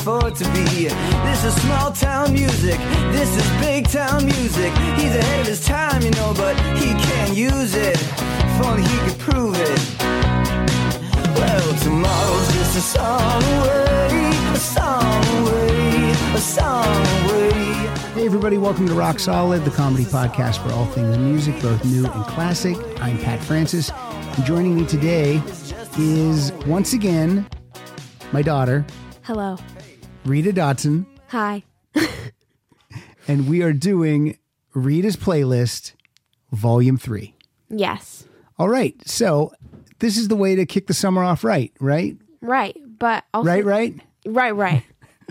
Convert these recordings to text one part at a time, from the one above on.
afford to be. This is small town music, this is big town music. He's ahead of his time, you know, but he can't use it. If only he could prove it. Well, tomorrow's just a song away, a song away, a song away. Hey everybody, welcome to Rock Solid, the comedy podcast for all things music, both new and classic. I'm Pat Francis, and joining me today is, once again, my daughter. Hello. Rita Dotson. Hi. And we are doing Rita's Playlist, Volume 3. Yes. All right, so this is the way to kick the summer off right? Right, but also... Right? Right.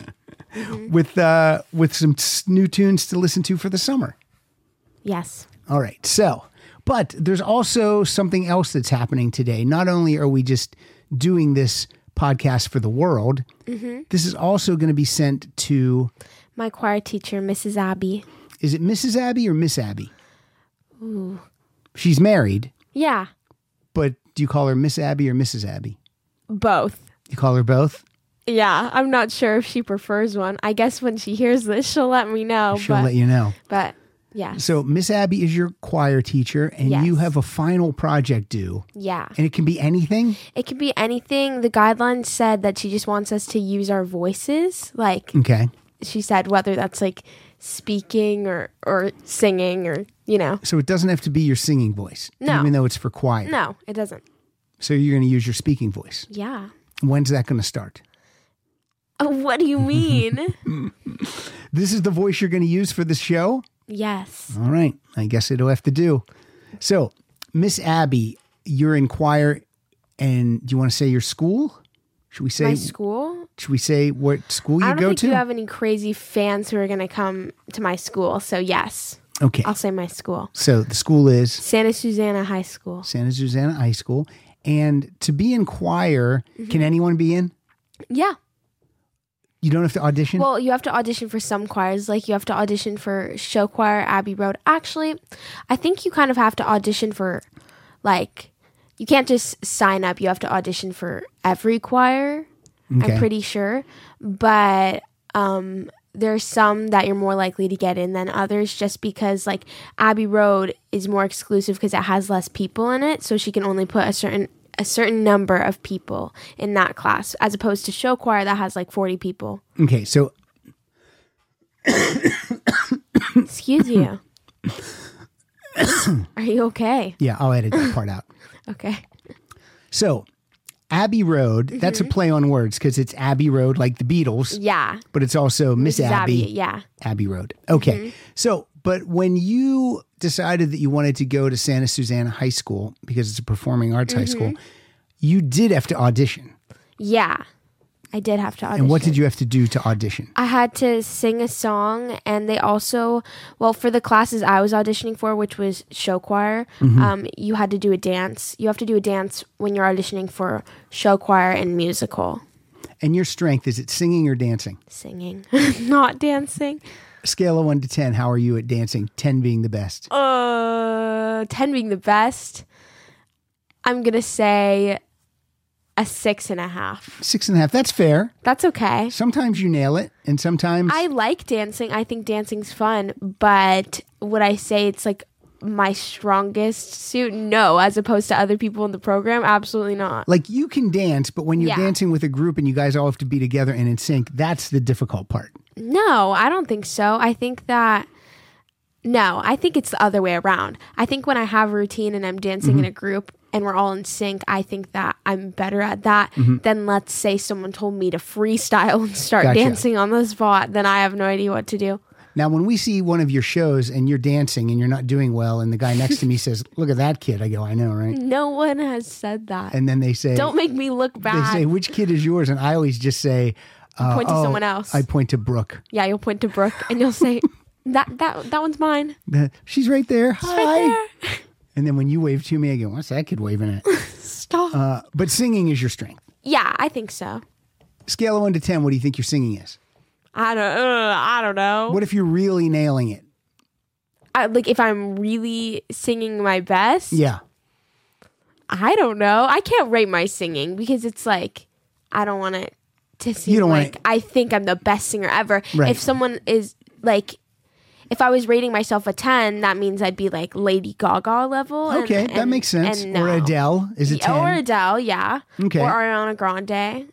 Mm-hmm. With some new tunes to listen to for the summer. Yes. All right, so, but there's also something else that's happening today. Not only are we just doing this podcast for the world, this is also going to be sent to... my choir teacher, Mrs. Abby. Is it Mrs. Abby or Miss Abby? Ooh. She's married. Yeah. But do you call her Miss Abby or Mrs. Abby? Both. You call her both? Yeah, I'm not sure if she prefers one. I guess when she hears this, she'll let me know. She'll let you know. But, yeah. So Miss Abby is your choir teacher, and Yes. you have a final project due. Yeah. And it can be anything? It could be anything. The guidelines said that she just wants us to use our voices. Like, Okay. she said, whether that's like speaking or singing or, you know. So it doesn't have to be your singing voice, No. even though it's for choir. No, it doesn't. So you're going to use your speaking voice. Yeah. When's that going to start? What do you mean? This is the voice you're going to use for this show? Yes. All right. I guess it'll have to do. So, Miss Abby, you're in choir, and do you want to say your school? Should we say My school? Should we say what school I you don't go think to? you have any crazy fans who are going to come to my school. So, yes, Okay. I'll say my school. So the school is Santa Susana High School. Santa Susana High School. And to be in choir, can anyone be in? Yeah. You don't have to audition? Well, you have to audition for some choirs. Like, you have to audition for show choir, Abbey Road. Actually, I think you kind of have to audition for, like, you can't just sign up. You have to audition for every choir. Okay. I'm pretty sure. But there's some that you're more likely to get in than others, just because, like, Abbey Road is more exclusive because it has less people in it. So she can only put a certain number of people in that class, as opposed to show choir that has like 40 people. Okay, so Excuse you. Are you okay? yeah, I'll edit that part out. Okay. So, Abbey Road, that's a play on words because it's Abbey Road like the Beatles, Yeah. but it's also Miss Mrs. Abby. Yeah. Abbey Road. Okay. So, but when you decided that you wanted to go to Santa Susana High School because it's a performing arts high school, you did have to audition. Yeah. I did have to audition. And what did you have to do to audition? I had to sing a song, and they also, well, for the classes I was auditioning for, which was show choir, you had to do a dance. You have to do a dance when you're auditioning for show choir and musical. And your strength, is it singing or dancing? Singing, not dancing. Scale of 1 to 10, how are you at dancing? 10 being the best. 10 being the best. I'm going to say a 6.5. 6.5, that's fair. That's okay. Sometimes you nail it, and sometimes... I like dancing. I think dancing's fun, but would I say it's like my strongest suit? No, as opposed to other people in the program, absolutely not. Like, you can dance, but when you're Yeah. dancing with a group and you guys all have to be together and in sync, that's the difficult part. No, I don't think so. I think it's the other way around. I think when I have a routine and I'm dancing in a group and we're all in sync, I think that I'm better at that than, let's say, someone told me to freestyle and start Gotcha. dancing on the spot. Then I have no idea what to do. Now, when we see one of your shows and you're dancing and you're not doing well, and the guy next to me says, "Look at that kid," I go, "I know, right?" No one has said that. And then they say, Don't make me look they bad. say, "Which kid is yours?" And I always just say, Point to someone else. I point to Brooke. Yeah, you'll point to Brooke and you'll say, that one's mine. She's right there. Hi. Right there. And then when you wave to me, I go, "What's that kid waving at?" Stop. But singing is your strength. Yeah, I think so. Scale of 1 to 10, what do you think your singing is? I don't know. What if you're really nailing it? Like, if I'm really singing my best? Yeah. I don't know. I can't rate my singing because it's like, I don't want to to seem You don't wanna- like I think I'm the best singer ever. Right. If someone is like, if I was rating myself a 10, that means I'd be like Lady Gaga level. Okay, that makes sense. and Or no. Adele is a 10. Or Adele, yeah. Okay. Or Ariana Grande.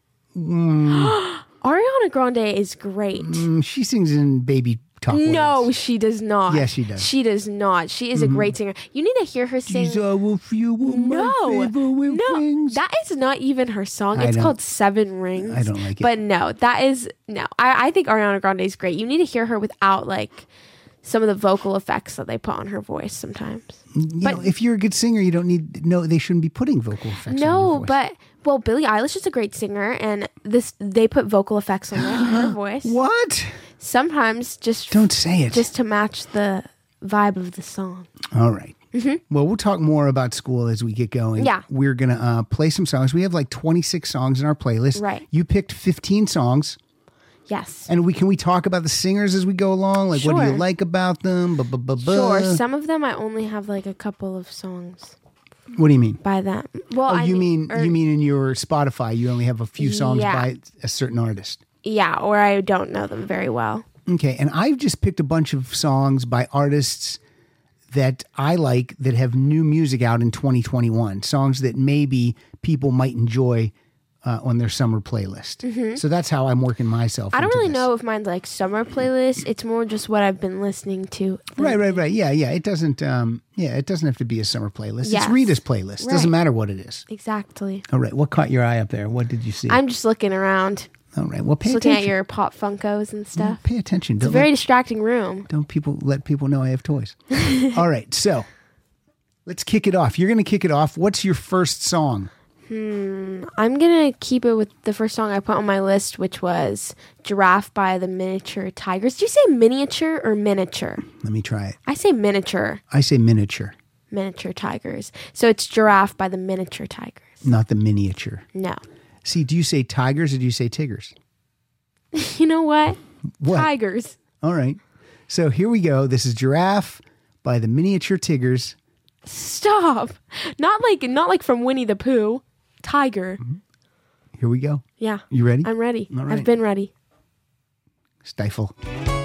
Ariana Grande is great. She sings in baby talk No, words. she does not. Yes, she does. She does not. She is a great singer. You need to hear her sing. These are a few of my favorite No, things. that is not even her song. I It's don't- called Seven Rings. I don't like it. But no, that is no. I think Ariana Grande is great. You need to hear her without like some of the vocal effects that they put on her voice sometimes. You know, if you're a good singer, you don't need they shouldn't be putting vocal effects on your No, voice. but well, Billie Eilish is a great singer, and they put vocal effects on her voice. What? Sometimes just Don't say it. just to match the vibe of the song. All right. Well, we'll talk more about school as we get going. Yeah. We're going to play some songs. We have like 26 songs in our playlist. Right. You picked 15 songs. Yes. And can we talk about the singers as we go along? Like, what do you Sure. like about them? Sure. Some of them I only have like a couple of songs What do you mean? by them. Well, Oh, I you mean or- in your Spotify, you only have a few songs Yeah. by a certain artist. yeah, or I don't know them very well. Okay, and I've just picked a bunch of songs by artists that I like that have new music out in 2021. Songs that maybe people might enjoy on their summer playlist. So that's how I'm working myself. I don't into really this. know if mine's like summer playlist. It's more just what I've been listening to. Right. Yeah. It doesn't. It doesn't have to be a summer playlist. It's Yes. Rita's playlist. Doesn't Right. matter what it is. Exactly. All right. What caught your eye up there? What did you see? I'm just looking around, All right. Well, pay just looking attention. at your pop Funkos and stuff. Pay attention. It's a very distracting room. Don't let people know I have toys. All right, so let's kick it off. You're going to kick it off. What's your first song? I'm going to keep it with the first song I put on my list, which was Giraffe by the Miniature Tigers. Do you say miniature or miniature? Let me try it. I say miniature. I say miniature, Miniature Tigers. So it's Giraffe by the Miniature Tigers. not the miniature. No. See, do you say tigers or do you say tigers? You know what? What? Tigers. All right. So here we go. This is Giraffe by the Miniature Tigers. Stop. Not like from Winnie the Pooh. Tiger. Here we go. Yeah. You ready? I'm ready. All right. I've been ready. Stifle.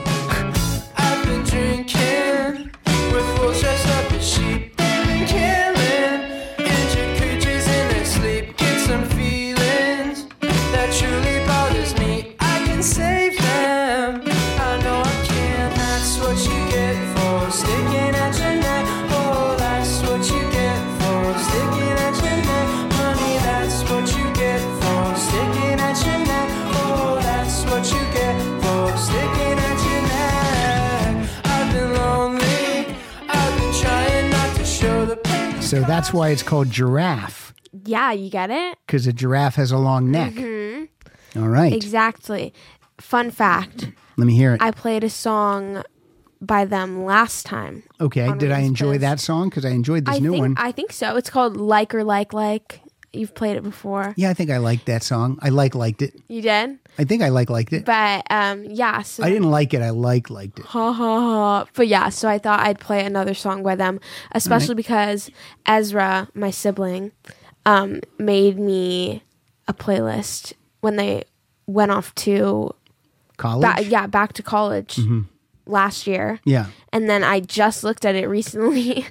I've been drinking with wolves dressed up as sheep. They've been killing injured creatures in their sleep. Get some feelings that truly bothers me. I can save them. I know I can. That's what you get for sticking at your neck. Oh, that's what you get for sticking at your neck. Honey, that's what you get for sticking at your neck. Oh, that's what you get for sticking at your neck. I've been lonely. I've been trying not to show the pain. So that's why it's called Giraffe, Yeah, you get it? because a giraffe has a long neck. All right. Exactly. Fun fact. Let me hear it. I played a song by them last time. Okay. on Did I Rita's enjoy playlist. that song? Because I enjoyed this new one. I think so. It's called Like or Like. You've played it before. Yeah, I think I liked that song. I liked it. You did? I think I liked it. But yeah, so I didn't like it. I liked it. ha ha ha. But yeah, so I thought I'd play another song by them, especially because Ezra, my sibling, made me a playlist when they went off to College? back to college last year. Yeah. And then I just looked at it recently,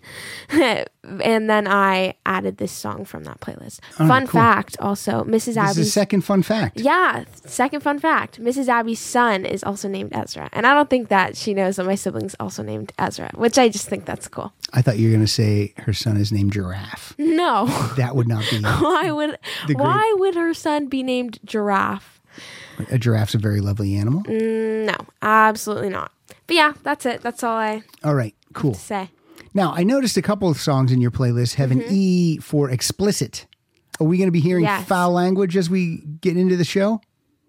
and then I added this song from that playlist. right, Fun cool. fact, also, Mrs. This is a Abby's second fun fact. yeah, second fun fact, Mrs. Abby's son is also named Ezra, and I don't think that she knows that my sibling's also named Ezra, which I just think that's cool. I thought you were going to say her son is named Giraffe. No, That would not be. why would her son be named Giraffe? A giraffe's a very lovely animal. No, absolutely not. But yeah, that's it. That's all I have All right, cool. to say. Now, I noticed a couple of songs in your playlist have an E for explicit. Are we going to be hearing Yes. foul language as we get into the show?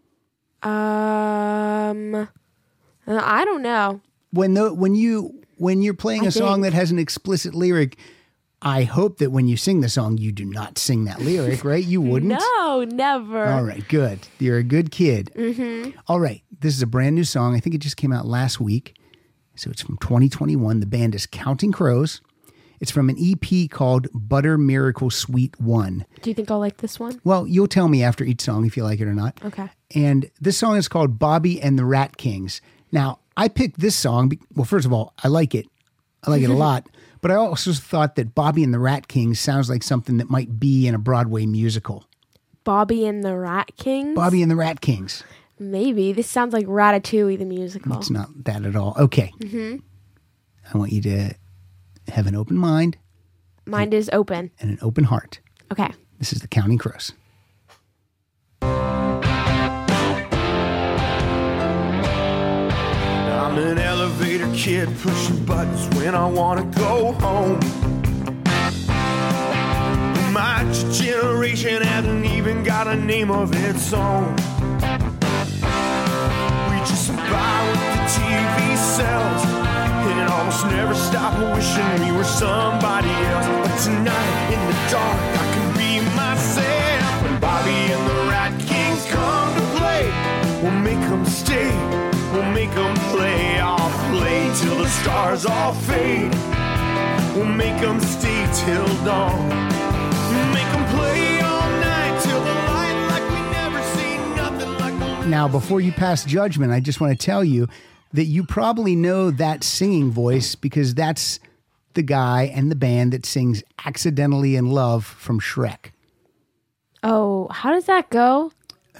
I don't know. When you're playing a song think. that has an explicit lyric, I hope that when you sing the song, you do not sing that lyric, right? You wouldn't? No, never. All right, good. You're a good kid. All right, this is a brand new song. I think it just came out last week. So it's from 2021. The band is Counting Crows. It's from an EP called Butter Miracle Sweet 1. Do you think I'll like this one? Well, you'll tell me after each song if you like it or not. Okay. And this song is called Bobby and the Rat Kings. Now, I picked this song. Well, first of all, I like it. I like it a lot. But I also thought that Bobby and the Rat Kings sounds like something that might be in a Broadway musical. Bobby and the Rat Kings? Bobby and the Rat Kings. Maybe. This sounds like Ratatouille, the musical. It's not that at all. Okay. I want you to have an open mind. Mind is open. And an open heart. Okay. This is the Counting Crows. I'm an elevator kid pushing buttons when I want to go home. My generation hasn't even got a name of its own. We just buy what the TV sells and almost never stop wishing we were somebody else. But tonight in the dark I can be myself. When Bobby and the Rat Kings come to play, we'll make them stay. We'll make them play, I'll play till the stars all fade. We'll make them stay till dawn. Make them play all night till the light like we never seen nothing like the... Now, before you pass judgment, I just want to tell you that you probably know that singing voice because that's the guy and the band that sings Accidentally in Love from Shrek. Oh, how does that go?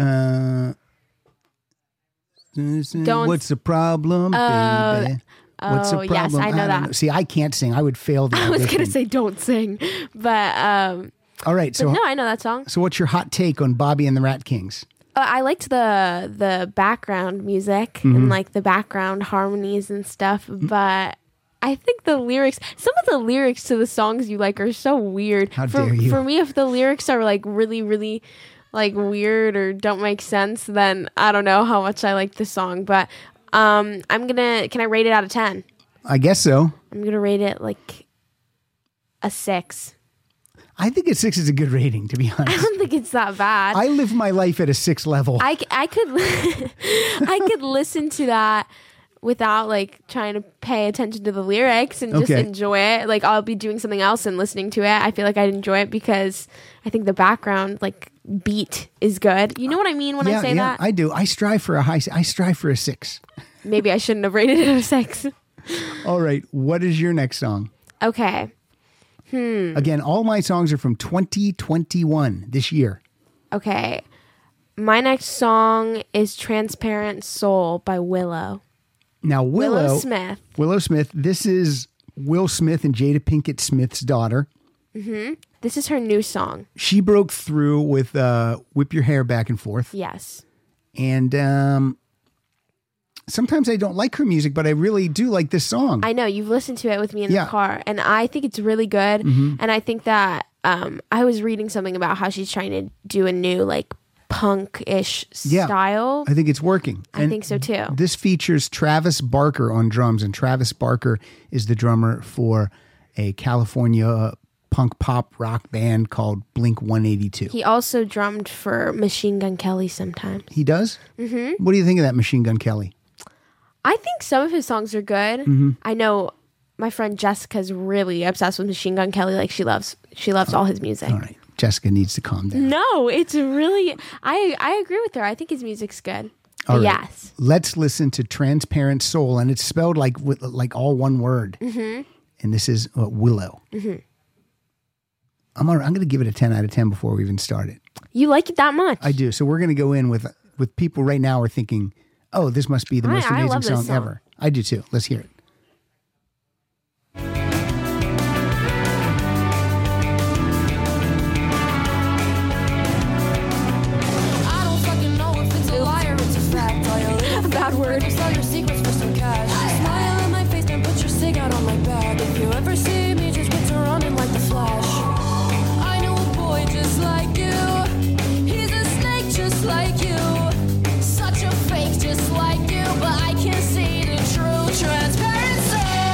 What's the problem, baby? What's the problem? Yes, I know don't that. See, I can't sing. I would fail the I was audition. going to say don't sing, but All right, so no, I know that song. So what's your hot take on Bobby and the Rat Kings? I liked the background music and like the background harmonies and stuff, but I think some of the lyrics to the songs you like are so weird. How dare you. For me, if the lyrics are like really, really like weird or don't make sense, then I don't know how much I like the song. But can I rate it out of 10? I guess so. I'm gonna rate it like a 6. I think a 6 is a good rating, to be I honest. don't think it's that bad. I live my life at a 6 level. I could I could listen to that without like trying to pay attention to the lyrics and just Okay. enjoy it. Like I'll be doing something else and listening to it. I feel like I'd enjoy it because I think the background like beat is good. You know what I mean when I say that? I do. I strive for a 6. Maybe I shouldn't have rated it a 6. All right, what is your next song? Okay. Again, all my songs are from 2021, this year. Okay. My next song is Transparent Soul by Willow. Now, Willow Smith. Willow Smith, this is Will Smith and Jada Pinkett Smith's daughter. This is her new song. She broke through with Whip Your Hair Back and Forth. Yes. And sometimes I don't like her music, but I really do like this song. I know you've listened to it with me in Yeah. the car, and I think it's really good. And I think that I was reading something about how she's trying to do a new like punk-ish Yeah. style. I think it's working. I think so too. This features Travis Barker on drums, and Travis Barker is the drummer for a California punk pop rock band called Blink 182. He also drummed for Machine Gun Kelly sometimes. He does? Mm-hmm. What do you think of that Machine Gun Kelly? I think some of his songs are good. I know my friend Jessica's really obsessed with Machine Gun Kelly. Like she loves all his music. All right. Jessica needs to calm down. No, it's really I agree with her. I think his music's good. All right. Yes. Let's listen to Transparent Soul, and it's spelled like all one word. And this is Willow. I'm going to give it a 10 out of 10 before we even start it. You like it that much? I do. So we're going to go in with people right now are thinking, oh, this must be the most I amazing love this song song. ever. I do too. Let's hear it. I don't fucking know if it's a lie or it's a fact. All your little Bad word. sell your secrets for some cash. Smile in my face and put your cig out on my back. If you ever see me, just put her running like the Flash. I know a boy just like you. He's a snake just like you. Such a fake just like you, but I can see the true transparent soul.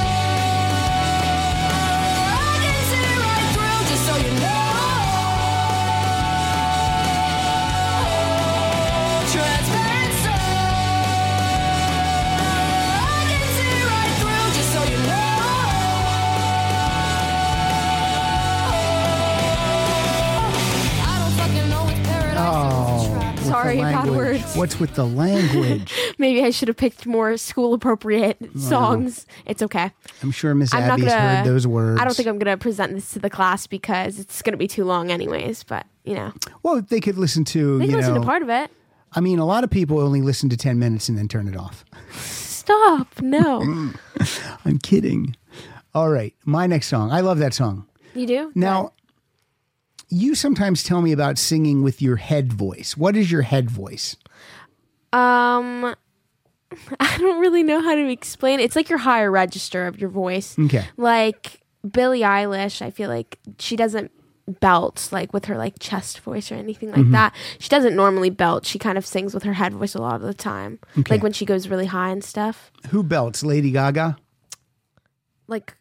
I can see right through, just so you know. Transparent soul. I can see right through, just so you know. Sorry, bad language? words. What's with the language? Maybe I should have picked more school appropriate songs. It's okay. I'm sure Miss I'm not Abby's gonna- heard those words. I don't think I'm going to present this to the class because it's going to be too long anyways, but Well, they could listen to, they you can listen know, to part of it. I mean, a lot of people only listen to 10 minutes and then turn it off. Stop. No. I'm kidding. All right. My next song. I love that song. You do? Now, you sometimes tell me about singing with your head voice. What is your head voice? I don't really know how to explain it. It's like your higher register of your voice. Okay. Like Billie Eilish, I feel like she doesn't belt like with her like chest voice or anything like that. She doesn't normally belt. She kind of sings with her head voice a lot of the time. Okay. Like when she goes really high and stuff. Who belts? Lady Gaga? Like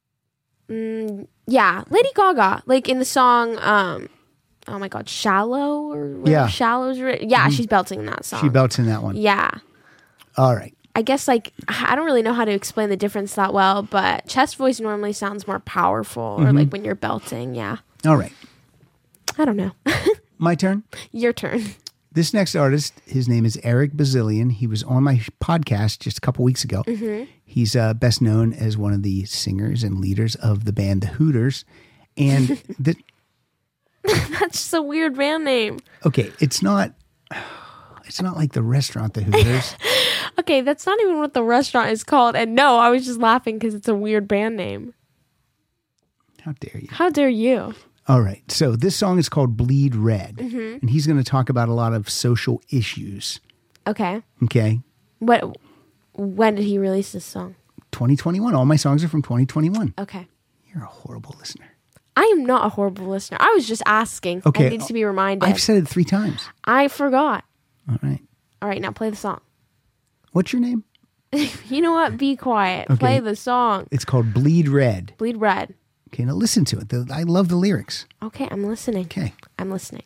yeah, Lady Gaga. Like in the song oh my god, Shallow or whatever. Yeah. Shallow's yeah, she's belting in that song. She belts in that one. Yeah. All right. I guess like I don't really know how to explain the difference that well, but chest voice normally sounds more powerful or like when you're belting, yeah. All right. I don't know. My turn. Your turn. This next artist, his name is Eric Bazillion. He was on my podcast just a couple weeks ago. He's best known as one of the singers and leaders of the band The Hooters. And That's just a weird band name. okay, it's not like the restaurant The Hooters. Okay, that's not even what the restaurant is called. And no, I was just laughing because it's a weird band name. How dare you? How dare you? All right. So this song is called Bleed Red. And he's going to talk about a lot of social issues. Okay. Okay. When did he release this song? 2021. All my songs are from 2021. Okay. You're a horrible listener. I am not a horrible listener. I was just asking. Okay. I need to be reminded. I've said it 3 times. I forgot. All right. All right, now play the song. What's your name? You know what? Be quiet. Okay. Play the song. It's called Bleed Red. Bleed Red. Okay, now listen to it. I love the lyrics. Okay, I'm listening. Okay. I'm listening.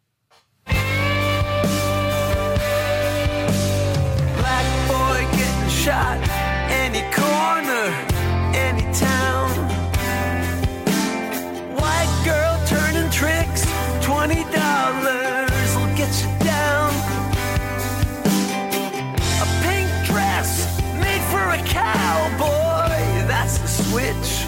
Black boy getting shot, any corner, any town. White girl turning tricks, $20 will get you down. A pink dress made for a cowboy, that's the switch.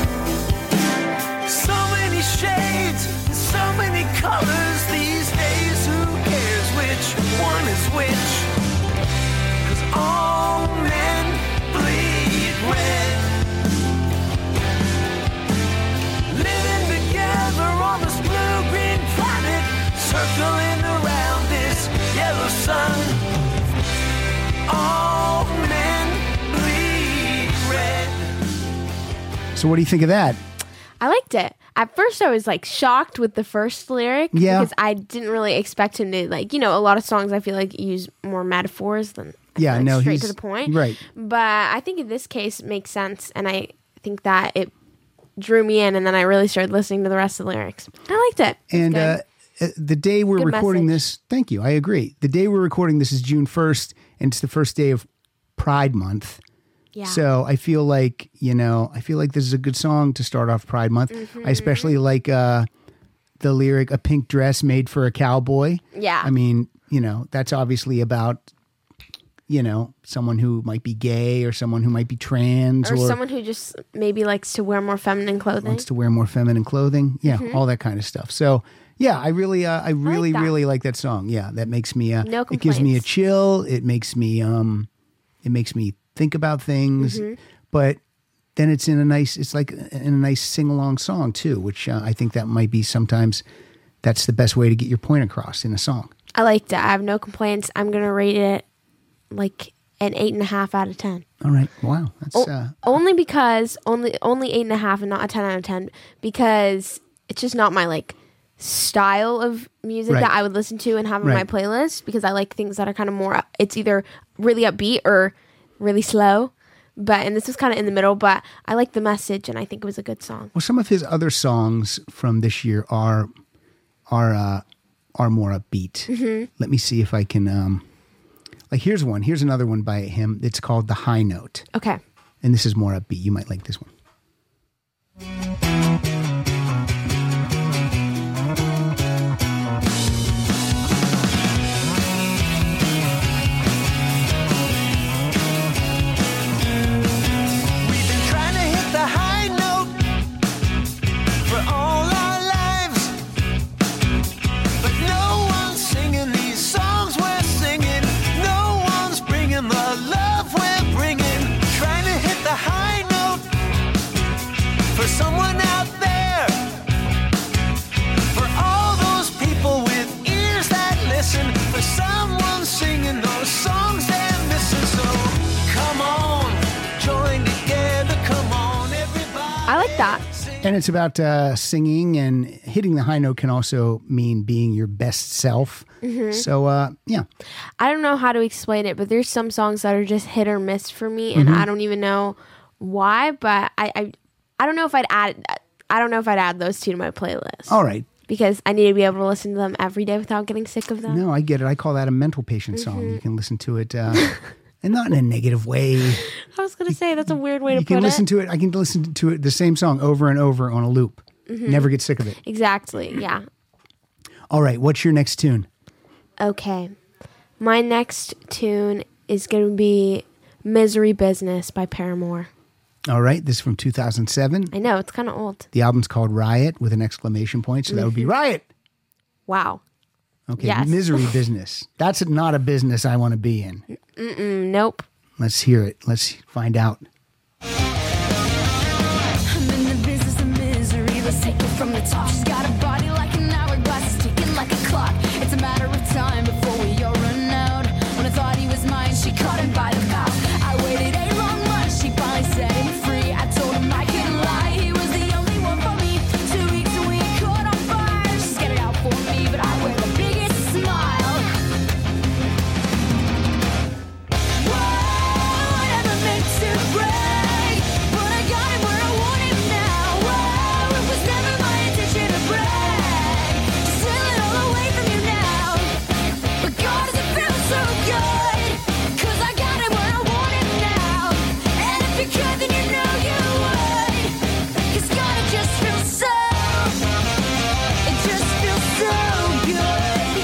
So many shades, so many colors these days, who cares which one is which? 'Cause all men bleed red. Living together on this blue-green planet, circling around this yellow sun. All men bleed red. So what do you think of that? I liked it. At first, I was like shocked with the first lyric Yeah. because I didn't really expect him to like, a lot of songs I feel like use more metaphors than Yeah, like, no, straight he's to the point. right. But I think in this case it makes sense, and I think that it drew me in, and then I really started listening to the rest of the lyrics. I liked it. It's And good. the day we're Good recording message. this, thank you. I agree. The day we're recording this is June 1st, and it's the first day of Pride Month. yeah. So I feel like, this is a good song to start off Pride Month. I especially like the lyric, a pink dress made for a cowboy. Yeah. I mean, that's obviously about, someone who might be gay or someone who might be trans or or someone who just maybe likes to wear more feminine clothing. wants to wear more feminine clothing. Yeah, all that kind of stuff. So yeah, I really that. really like that song. Yeah, that makes me No it gives me a complaints. chill. It makes me think about things, but then it's in a nice sing along song too, which I think that might be sometimes that's the best way to get your point across in a song. I liked it. I have no complaints. I'm gonna rate it like an 8.5 out of 10. All right, wow, that's Only because only 8.5 and not a 10 out of 10 because it's just not my like style of music Right. that I would listen to and have in my Right. playlist, because I like things that are kind of more, it's either really upbeat or really slow. And this was kind of in the middle, but I like the message and I think it was a good song. well. Some of his other songs from this year are more upbeat. Let me see if I can. Here's one. Here's another one by him. It's called The High Note. Okay. And this is more upbeat. You might like this one. for someone out there. For all those people with ears that listen. For someone singing those songs they're missing. So come on, join together. Come on, everybody. I like that. And it's about singing, and hitting the high note can also mean being your best self. So, yeah. I don't know how to explain it, but there's some songs that are just hit or miss for me, and I don't even know why. But I don't know if I'd add those two to my playlist. All right. Because I need to be able to listen to them every day without getting sick of them. No, I get it. I call that a mental patient song. You can listen to it, and not in a negative way. I was going to say, that's a weird way to You put can it. listen to it. I can listen to it, the same song over and over on a loop. Never get sick of it. Exactly, yeah. All right. What's your next tune? Okay. My next tune is going to be Misery Business by Paramore. All right. This is from 2007. I know, it's kind of old. The album's called Riot with an exclamation point. So that would be Riot. Wow. Okay. Yes. Misery Business. That's not a business I want to be in. Nope. Let's hear it. Let's find out. I'm in the business of misery. Let's take it from the top. She's got a body like an hourglass, it's ticking like a clock. It's a matter of time before we all run out. When I thought he was mine, she caught him by the mouth. I waited a long month, she finally set him free. I told him I couldn't lie, he was the only one for me. 2 weeks and we caught on fire. She's got it out for me, but I wear the biggest smile. Whoa, I never meant to break, but I got him where I want him now. Whoa, it was never my intention to brag. Just steal it all away from you now. But God, does it feel so good? 'Cause I got him where I want him now. And if you could, then you know you would. 'Cause God, it just feels so, it just feels so good.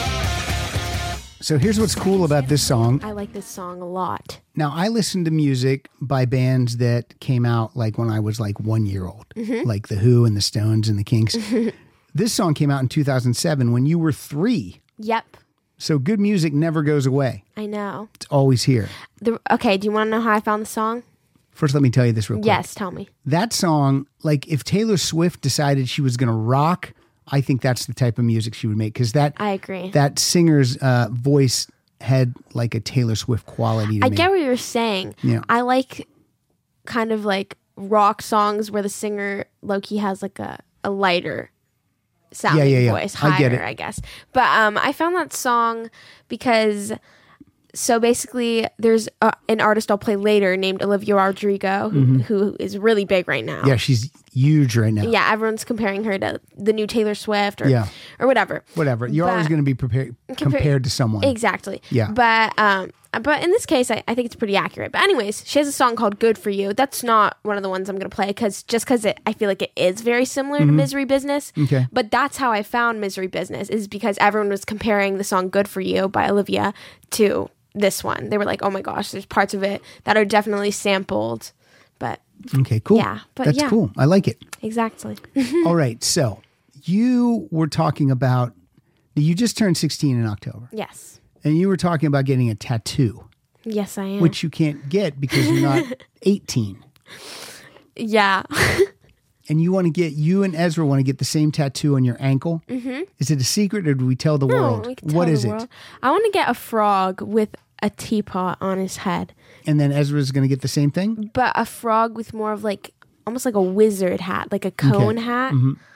So here's what's cool about this song. I like this song a lot. Now, I listen to music by bands that came out like when I was like 1 year old, like The Who and the Stones and the Kinks. This song came out in 2007 when you were 3. Yep. So good music never goes away. I know. It's always here. Okay, do you want to know how I found the song? First, let me tell you this real quick. Yes, tell me. That song, like if Taylor Swift decided she was going to rock, I think that's the type of music she would make. Because I agree. that singer's voice had like a Taylor Swift quality to I me. get what you're saying. Yeah. I like kind of like rock songs where the singer low-key has like a lighter sounding Yeah. voice, I get higher, it. I guess. But I found that song because so basically there's an artist I'll play later named Olivia Rodrigo who is really big right now. Yeah, she's huge right now. Yeah, everyone's comparing her to the new Taylor Swift or Yeah. or whatever. Whatever. You're But- always going to be compared to someone. Exactly. Yeah. But in this case, I think it's pretty accurate. But anyways, she has a song called "Good for You." That's not one of the ones I'm going to play because I feel like it is very similar to "Misery Business." Okay. But that's how I found "Misery Business" is because everyone was comparing the song "Good for You" by Olivia to this one. They were like, "Oh my gosh, there's parts of it that are definitely sampled." But Okay, cool. Yeah, but That's yeah. cool. I like it. exactly. All right. So you were talking about, you just turned 16 in October, Yes. and you were talking about getting a tattoo, Yes, I am. which you can't get because you're not 18. yeah. And you and Ezra want to get the same tattoo on your ankle. Mm-hmm. Is it a secret or do we tell the world? we can What tell is the it? world. I want to get a frog with a teapot on his head. And then Ezra's going to get the same thing? But a frog with more of like almost like a wizard hat, like a cone hat.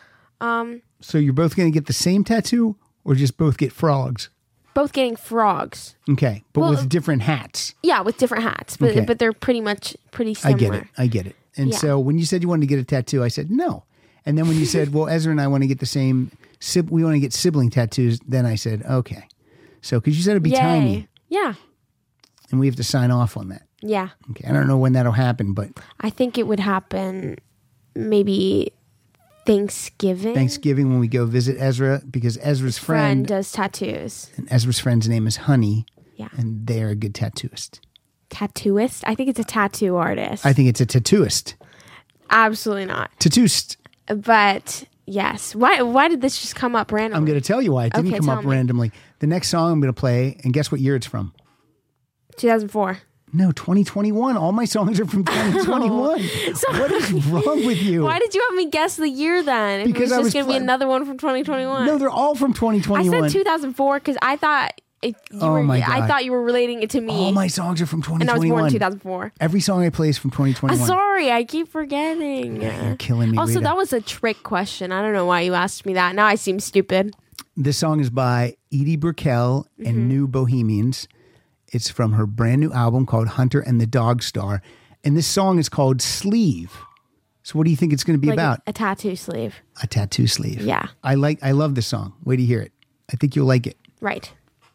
So you're both going to get the same tattoo or just both get frogs? Both getting frogs. Okay. But Well, with different hats. Yeah, with different hats, but Okay. but they're pretty I similar. get it. And Yeah. so when you said you wanted to get a tattoo, I said no. And then when you said, well, Ezra and I want to get the same, we want to get sibling tattoos, then I said, okay. So, because you said it'd be Yay. tiny Yeah. and we have to sign off on that. Yeah. Okay. I don't know when that'll happen, but I think it would happen maybe Thanksgiving. Thanksgiving when we go visit Ezra, because Ezra's Friend friend does tattoos. and Ezra's friend's name is Honey, Yeah. and they're a good tattooist. Tattooist? I think it's a tattoo artist. I think it's a tattooist. Absolutely not. Tattooist. But yes. Why did this just come up randomly? I'm going to tell you why it didn't Okay, come tell up me. randomly. The next song I'm going to play, and guess what year it's from? 2004. No, 2021. All my songs are from 2021. So- What is wrong with you? Why did you have me guess the year then? If Because it I was was just going to be pla- another one from 2021. No, they're all from I 2021. said 2004 because I thought my I God. thought you were relating it to me. All my songs are from 2021. and I was born in 2004. Every song I play is from 2021. I'm sorry, I keep forgetting. You're killing me, Also, Rita. that was a trick question. I don't know why you asked me that. Now I seem stupid. This song is by Edie Brickell Mm-hmm. and New Bohemians. It's from her brand new album called Hunter and the Dog Star. And this song is called Sleeve. So what do you think it's going to be Like about? a tattoo sleeve. A tattoo sleeve. Yeah. I love this song. Wait to hear it. I think you'll like it. Right.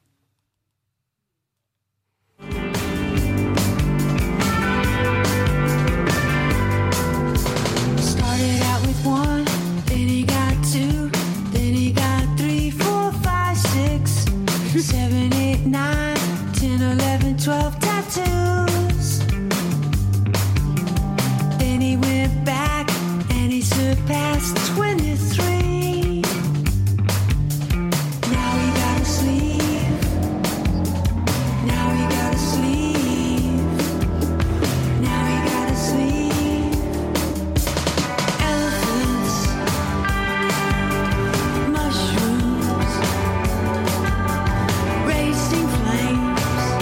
Started out with one, then he got two, then he got 3, 4, 5, 6, 7, 8, 9, 10, 11, 12 tattoos. Then he went back and he surpassed 23. Now he got a sleeve. Now he got a sleeve. Now he got a sleeve. Elephants, mushrooms, racing flames,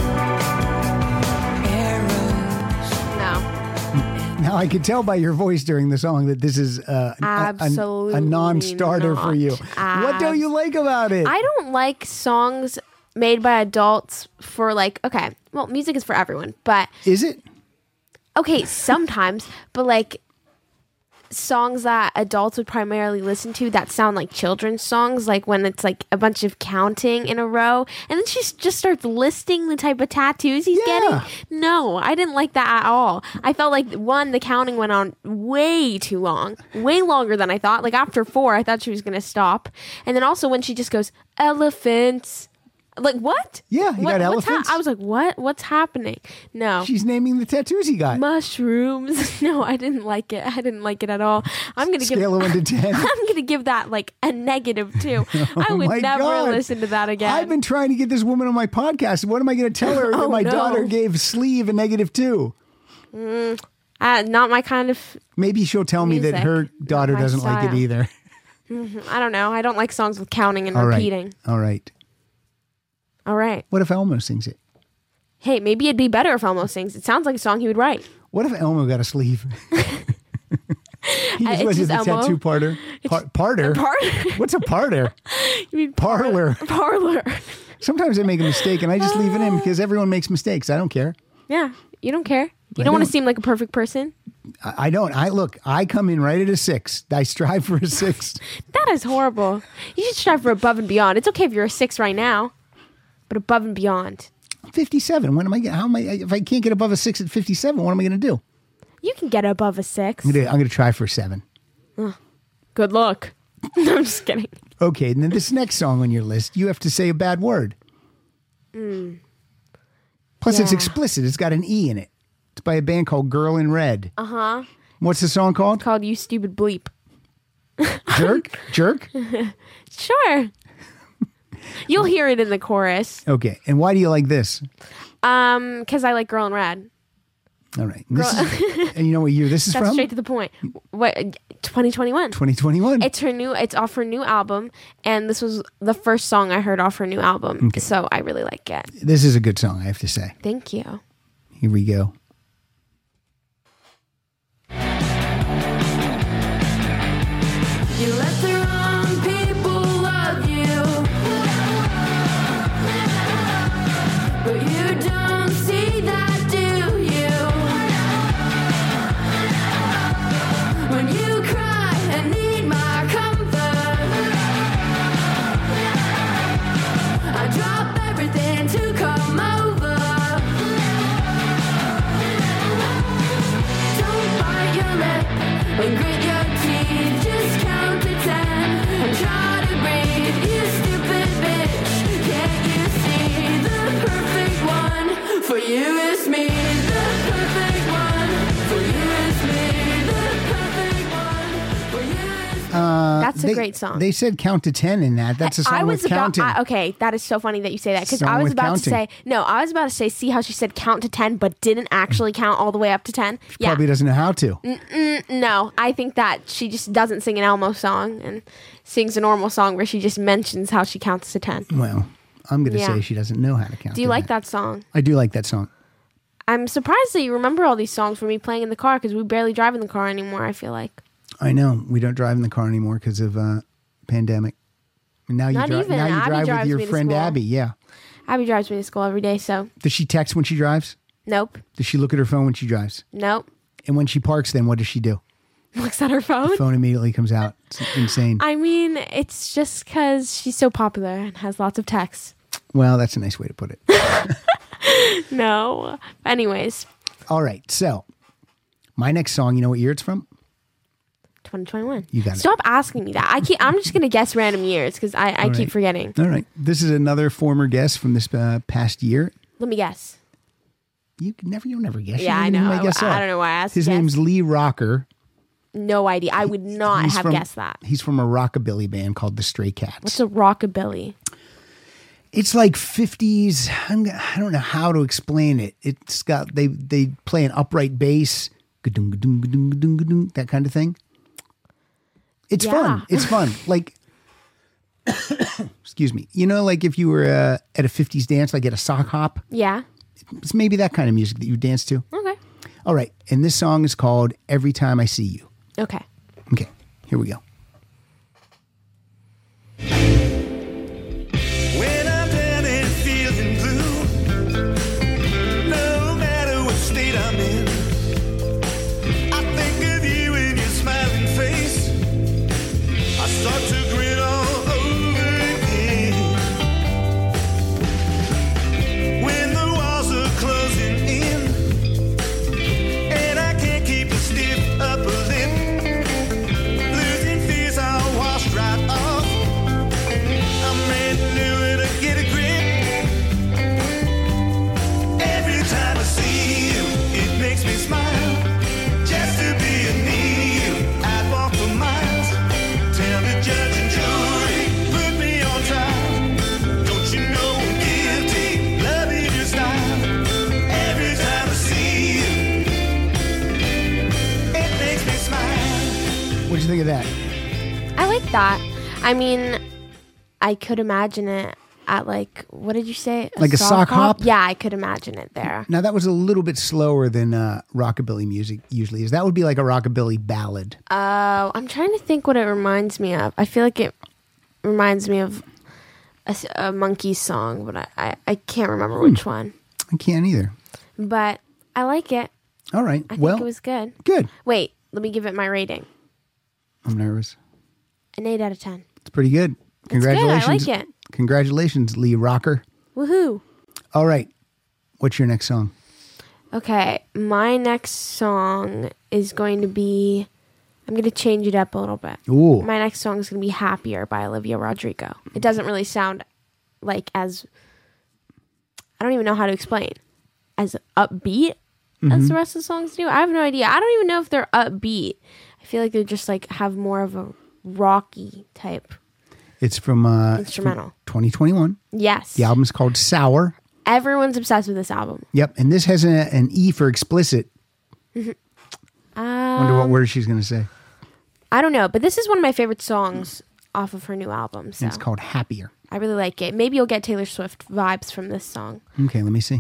arrows. No. Now, I could tell by your voice during the song that this is a Absolutely non-starter for you. not. What don't you like about it? I don't like songs made by adults for like, okay, well, music is for everyone, but Is it? okay, sometimes, but like songs that adults would primarily listen to that sound like children's songs, like when it's like a bunch of counting in a row, and then she just starts listing the type of tattoos he's Yeah. getting. No, I didn't like that at all. I felt like the counting went on way too long, way longer than I thought. Like after 4, I thought she was gonna stop, and then also when she just goes elephants. Like what? Yeah, you got what's elephants? I was like, what? What's happening? No. She's naming the tattoos he got. Mushrooms. No, I didn't like it. I didn't like it at all. I'm gonna give. Scale of 1 to 10. I'm gonna give that like a -2. I Oh would my never God. listen to that again. I've been trying to get this woman on my podcast. What am I going to tell her that Oh, my no. daughter gave Sleeve a -2? Not my kind of. Maybe she'll tell me that Music. her daughter Not my doesn't like it style. either. I don't know. I don't like songs with counting and All right. repeating. All right. All right. What if Elmo sings it? Hey, maybe it'd be better if Elmo sings. It sounds like a song he would write. What if Elmo got a sleeve? He just It's was just the Elmo. tattoo parter. Parter? Parlor. What's a parter? You mean Parlor. Parlor. Sometimes I make a mistake and I just leave it in because everyone makes mistakes. I don't care. Yeah. You don't care. You I don't want don't. to seem like a perfect person. I don't. I come in right at a 6. I strive for a 6. That is horrible. You should strive for above and beyond. It's okay if you're a 6 right now, but above and beyond. 57. When am I? How am I? If I can't get above a 6 at 57, what am I going to do? You can get above a 6. I'm going to try for a 7. Good luck. No, I'm just kidding. Okay, and then this next song on your list, you have to say a bad word. Plus, it's Yeah. explicit. It's got an E in it. It's by a band called Girl in Red. Uh-huh. What's the song called? Called You Stupid Bleep. Jerk? Jerk? Sure. You'll hear it in the chorus. Okay, and why do you like this? Because I like Girl in Red. All right. And, and you know what year this is That's from? straight to the point. What? 2021. 2021. It's off her new album, and this was the first song I heard off her new album. Okay. So I really like it. This is a good song, I have to say. Thank you. Here we go. You let the wrong people love you, but you don't see that, do you? When you cry and need my comfort, I drop everything to come over. Don't bite your lip and grit your teeth. Just count to 10 and try to breathe. You stupid bitch, can't you see the perfect one for you is me? The perfect one for you is me. The perfect one for you is me. That's a great song. They said count to 10 in that. That's a song with counting. Okay, that is so funny that you say that because Song I was with about to counting. say no. I was about to say, see how she said count to 10, but didn't actually count all the way up to 10. Yeah, Probably doesn't know how to. no, I think that she just doesn't sing an Elmo song and sings a normal song where she just mentions how she counts to 10. Well, I'm going to Yeah. say she doesn't know how to count. Do you to like 10. that song? I do like that song. I'm surprised that you remember all these songs from me playing in the car because we barely drive in the car anymore. I feel like I know. We don't drive in the car anymore because of pandemic. And now Not you even. now you Abby drive with drives your me to friend school. Abby. Yeah. Abby drives me to school every day. So Does she text when she drives? nope, Does she look at her phone when she drives? nope. And when she parks, then what does she do? Looks at her phone. Phone immediately comes out. It's insane. I mean, it's just because she's so popular and has lots of texts. Well, that's a nice way to put it. No. Anyways, All right. So, my next song, you know what year it's from? 2021. You got it. Stop asking me that. I'm just gonna guess random years because I All keep right. forgetting. All right. This is another former guest from this past year. Let me guess. You'll never guess. Yeah, I You know. might guess I up. don't know why I asked. His guess. name's Lee Rocker. No idea. I would not He's have from- guessed that. He's from a rockabilly band called the Stray Cats. What's a rockabilly? It's like 50s. I don't know how to explain it. It's got they play an upright bass, ga-dung, ga-dung, ga-dung, ga-dung, ga-dung, that kind of thing. It's Yeah. fun. It's fun. Like, excuse me. You know, like if you were at a 50s dance, like at a sock hop, Yeah. it's maybe that kind of music that you dance to. Okay. All right. And this song is called Every Time I See You. Okay. Okay. Here we go. When I'm down and feeling blue, no matter what state I'm in, I think of you and your smiling face. I start to grin all over again. When the walls are closing in, and I can't keep a stiff upper lip, losing fears I'll wash right off. I'm ready to do it or get a grip. Every time I see you, it makes me smile. Just to be near you, I'd walk for miles. Tell the judge and jury, put me on trial. Don't you know I'm guilty, loving your style. Every time I see you, it makes me smile. What'd you think of that? I like that. I mean, I could imagine it at like, what did you say? Like a sock hop? Yeah, I could imagine it there. Now that was a little bit slower than rockabilly music usually is. That would be like a rockabilly ballad. Oh, I'm trying to think what it reminds me of. I feel like it reminds me of a Monkees song, but I can't remember which one. I can't either. But I like it. All right. I Well, think it was good. good. Wait, let me give it my rating. I'm nervous. An 8 out of 10. It's pretty good. It's good. I Congratulations. like it. Congratulations, Lee Rocker. Woohoo. All right. What's your next song? Okay, my next song is going to be, I'm going to change it up a little bit. Ooh. My next song is going to be Happier by Olivia Rodrigo. It doesn't really sound like as, I don't even know how to explain, as upbeat as the rest of the songs do. I have no idea. I don't even know if they're upbeat. I feel like they're just like have more of a rocky type It's from instrumental. 2021. Yes. The album's called Sour. Everyone's obsessed with this album. Yep. And this has an E for explicit. Wonder what word she's going to say. I don't know, but this is one of my favorite songs off of her new album. So And it's called Happier. I really like it. Maybe you'll get Taylor Swift vibes from this song. Okay, let me see.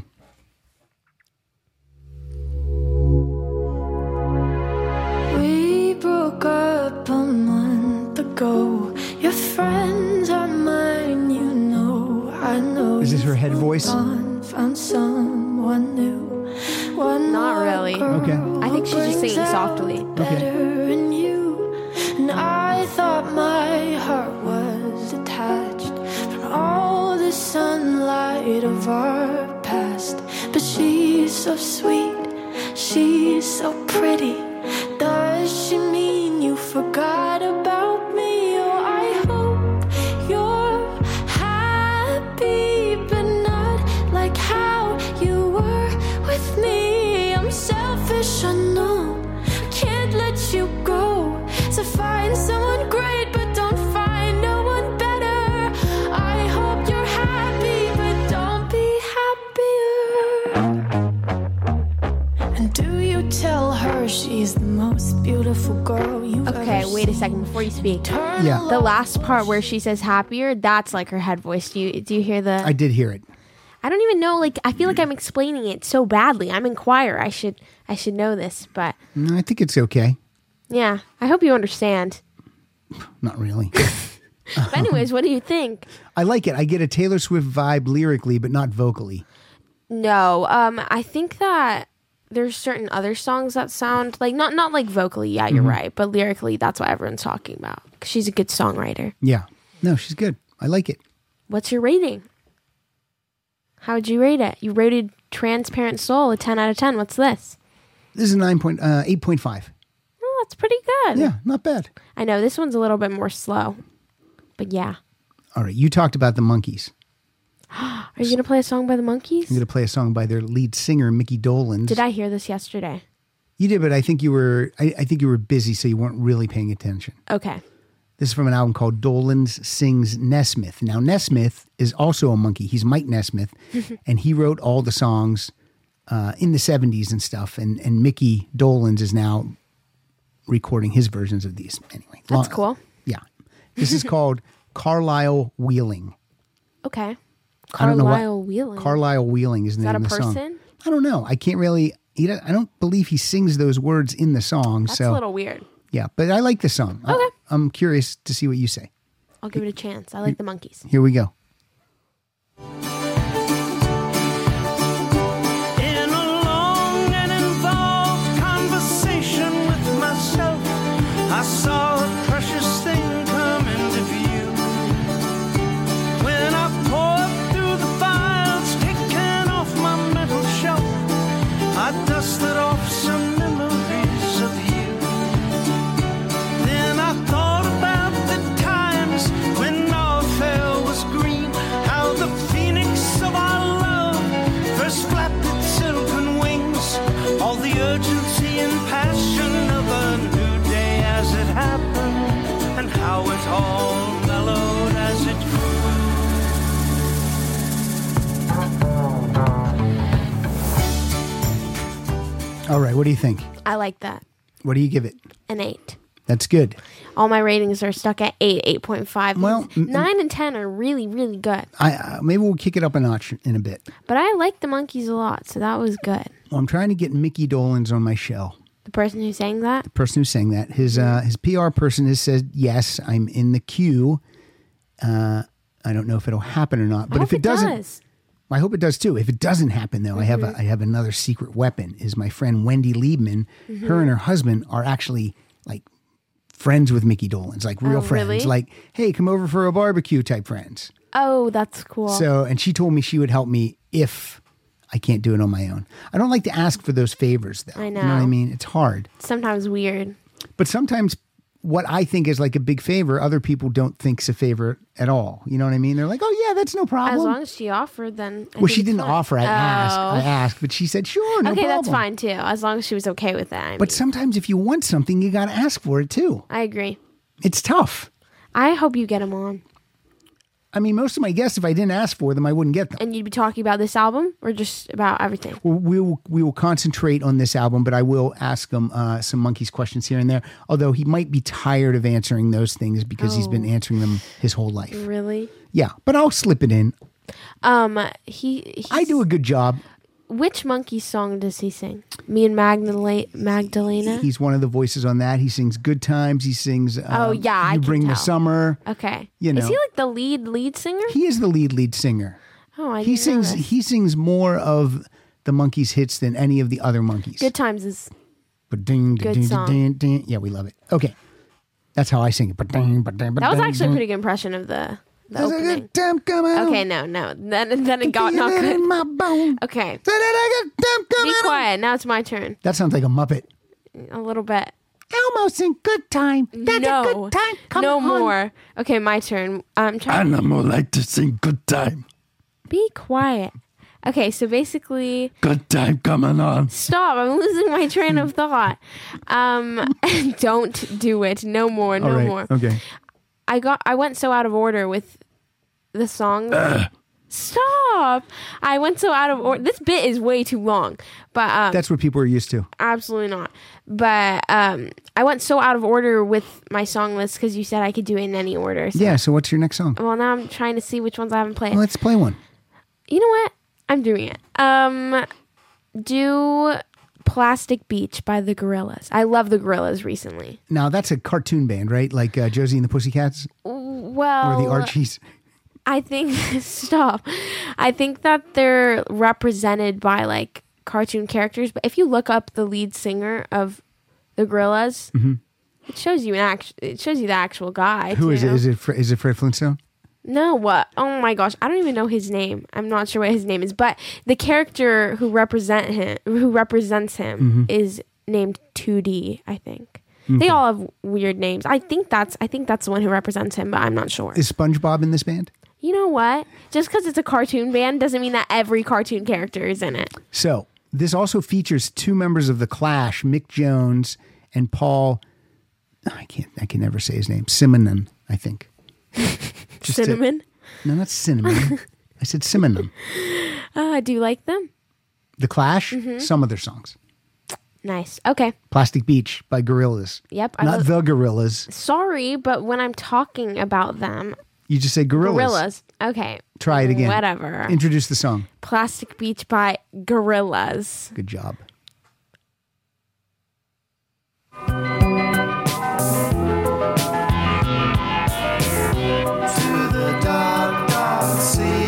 We broke up a month ago. Your friends are mine, you know. I know. Is this her you've head voice? moved on, found someone new. One Not more really. girl Okay. I think she's just singing brings out softly. Better in you. And I thought my heart was detached from all the sunlight of our past. But she's so sweet, she's so pretty. Does she mean you forgot about me? Oh, I hope you're happy, but not like how you were with me. I'm selfish, I know, can't let you go to find someone great. a second before you speak. Yeah. The last part where she says happier, that's like her head voice. Do you hear the? I did hear it. I don't even know. Like, I feel like I'm explaining it so badly. I'm in choir. I should know this, but I think it's okay. yeah. I hope you understand. Not really. But anyways, what do you think? I like it. I get a Taylor Swift vibe lyrically, but not vocally. No, I think that there's certain other songs that sound like not like vocally. Yeah, you're right, but lyrically, that's what everyone's talking about. 'Cause she's a good songwriter. Yeah. No, she's good. I like it. What's your rating? How would you rate it? You rated Transparent Soul a 10 out of 10. What's this? This is 8.5. Oh, that's pretty good. Yeah, not bad. I know this one's a little bit more slow, but yeah. All right, you talked about the Monkees. Are you gonna play a song by the Monkees? I'm going to play a song by their lead singer, Mickey Dolenz. Did I hear this yesterday? You did, but I think you were. I think you were busy, so you weren't really paying attention. Okay. This is from an album called Dolenz Sings Nesmith. Now, Nesmith is also a monkey. He's Mike Nesmith, and he wrote all the songs in the 70s and stuff. And Mickey Dolenz is now recording his versions of these. Anyway, That's cool. Yeah, this is called Carlisle Wheeling. Okay. I don't know what- Carlisle Wheeling. Carlisle Wheeling is the Is that name a of the song. person? I don't know. I can't really. I don't believe he sings those words in the song. That's so a little weird. yeah, but I like the song. Okay. I'm curious to see what you say. I'll give it a chance. I like the Monkees. Here we go. In a long and involved conversation with myself, I saw a precious thing come into view. When I poured through the files, taken off my mental shelf, I dusted off some memories of you. Then I thought about the times when our affair was green, how the phoenix of our love first flapped its silken wings, all the urgency and passion of a new day as it happened, and how it all mellowed as it All right, what do you think? I like that. What do you give it? An 8. That's good. All my ratings are stuck at 8, 8.5. Well, 9 and 10 are really, really good. Maybe we'll kick it up a notch in a bit. But I like the Monkees a lot, so that was good. Well, I'm trying to get Mickey Dolenz on my show. The person who sang that? The person who sang that. His PR person has said, yes, I'm in the queue. I don't know if it'll happen or not. But I if hope it doesn't, does. I hope it does too. If it doesn't happen, though, I have another secret weapon. Is my friend Wendy Liebman. Her and her husband are actually like friends with Mickey Dolenz, like real Oh, friends. really? Like, hey, come over for a barbecue type friends. Oh, that's cool. So, and she told me she would help me if I can't do it on my own. I don't like to ask for those favors, though. I You know what I know. mean? It's hard. Sometimes weird. But sometimes what I think is like a big favor, other people don't think's a favor at all. You know what I mean? They're like, oh, yeah, that's no problem. As long as she offered, then. I Well, think she it's didn't fine. offer. I Oh. asked, but she said, sure, no Okay, problem. that's fine too. As long as she was okay with that. But sometimes if you want something, you got to ask for it too. I agree. It's tough. I hope you get them on. I mean, most of my guests, if I didn't ask for them, I wouldn't get them. And you'd be talking about this album or just about everything? We will concentrate on this album, but I will ask him some Monkees questions here and there. Although he might be tired of answering those things because he's been answering them his whole life. Really? Yeah, but I'll slip it in. He's, I do a good job. Which Monkey song does he sing? Me and Magdalena? He's one of the voices on that. He sings "Good Times." He sings Oh, yeah, I You can Bring the tell. Summer." Okay. You Is know. he like the lead singer? He is the lead singer. Oh, I He didn't know sings. this. He sings more of the Monkees hits than any of the other Monkees. Good Times is Ba-ding, Good da-ding, song. da-ding, da-ding. Yeah, we love it. Okay, that's how I sing it. Ba-ding, ba-ding, that was ba-ding, actually a ding. pretty good impression of the There's a opening. good time coming. Okay, no. Then it got not Feel it in good. my bone. Okay. There's a good time Be coming. quiet. Now it's my turn. That sounds like a Muppet. A little bit. Elmo sing "Good Time." That's no. a good time. Come no on. more. Okay, my turn. I'm trying. Animal like to sing "Good Time." Be quiet. Okay, so basically, Good time coming on. stop. I'm losing my train of thought. Don't do it. No more. No All right. more. Okay. I went so out of order with the songs. Stop. I went so out of order. This bit is way too long, but That's what people are used to. absolutely not. But I went so out of order with my song list because you said I could do it in any order. So. Yeah, so what's your next song? Well, now I'm trying to see which ones I haven't played. Let's play one. You know what? I'm doing it. Do Plastic Beach by the Gorillaz. I love the Gorillaz recently. Now, that's a cartoon band, right? Like Josie and the Pussycats Well, or the Archies? I think stop. I think that they're represented by like cartoon characters, but if you look up the lead singer of the Gorillaz, it shows you it shows you the actual guy. Who is too. it? Is it Fred Flintstone? No, what? Oh my gosh, I don't even know his name. I'm not sure what his name is, but the character who represents him, is named 2D, I think. They all have weird names. I think that's the one who represents him, but I'm not sure. Is SpongeBob in this band? You know what? Just because it's a cartoon band doesn't mean that every cartoon character is in it. So this also features two members of the Clash, Mick Jones and Paul. I can never say his name. Simonon, I think. Cinnamon? No, not cinnamon. I said Simonon. Do you like them? The Clash, some of their songs. Nice. Okay. Plastic Beach by Gorillaz. Yep. Not the Gorillaz. Sorry, but when I'm talking about them, You just say Gorillaz. Gorillaz. Okay. Try it again. Whatever. Introduce the song. Plastic Beach by Gorillaz. Good job. To the dark, dark sea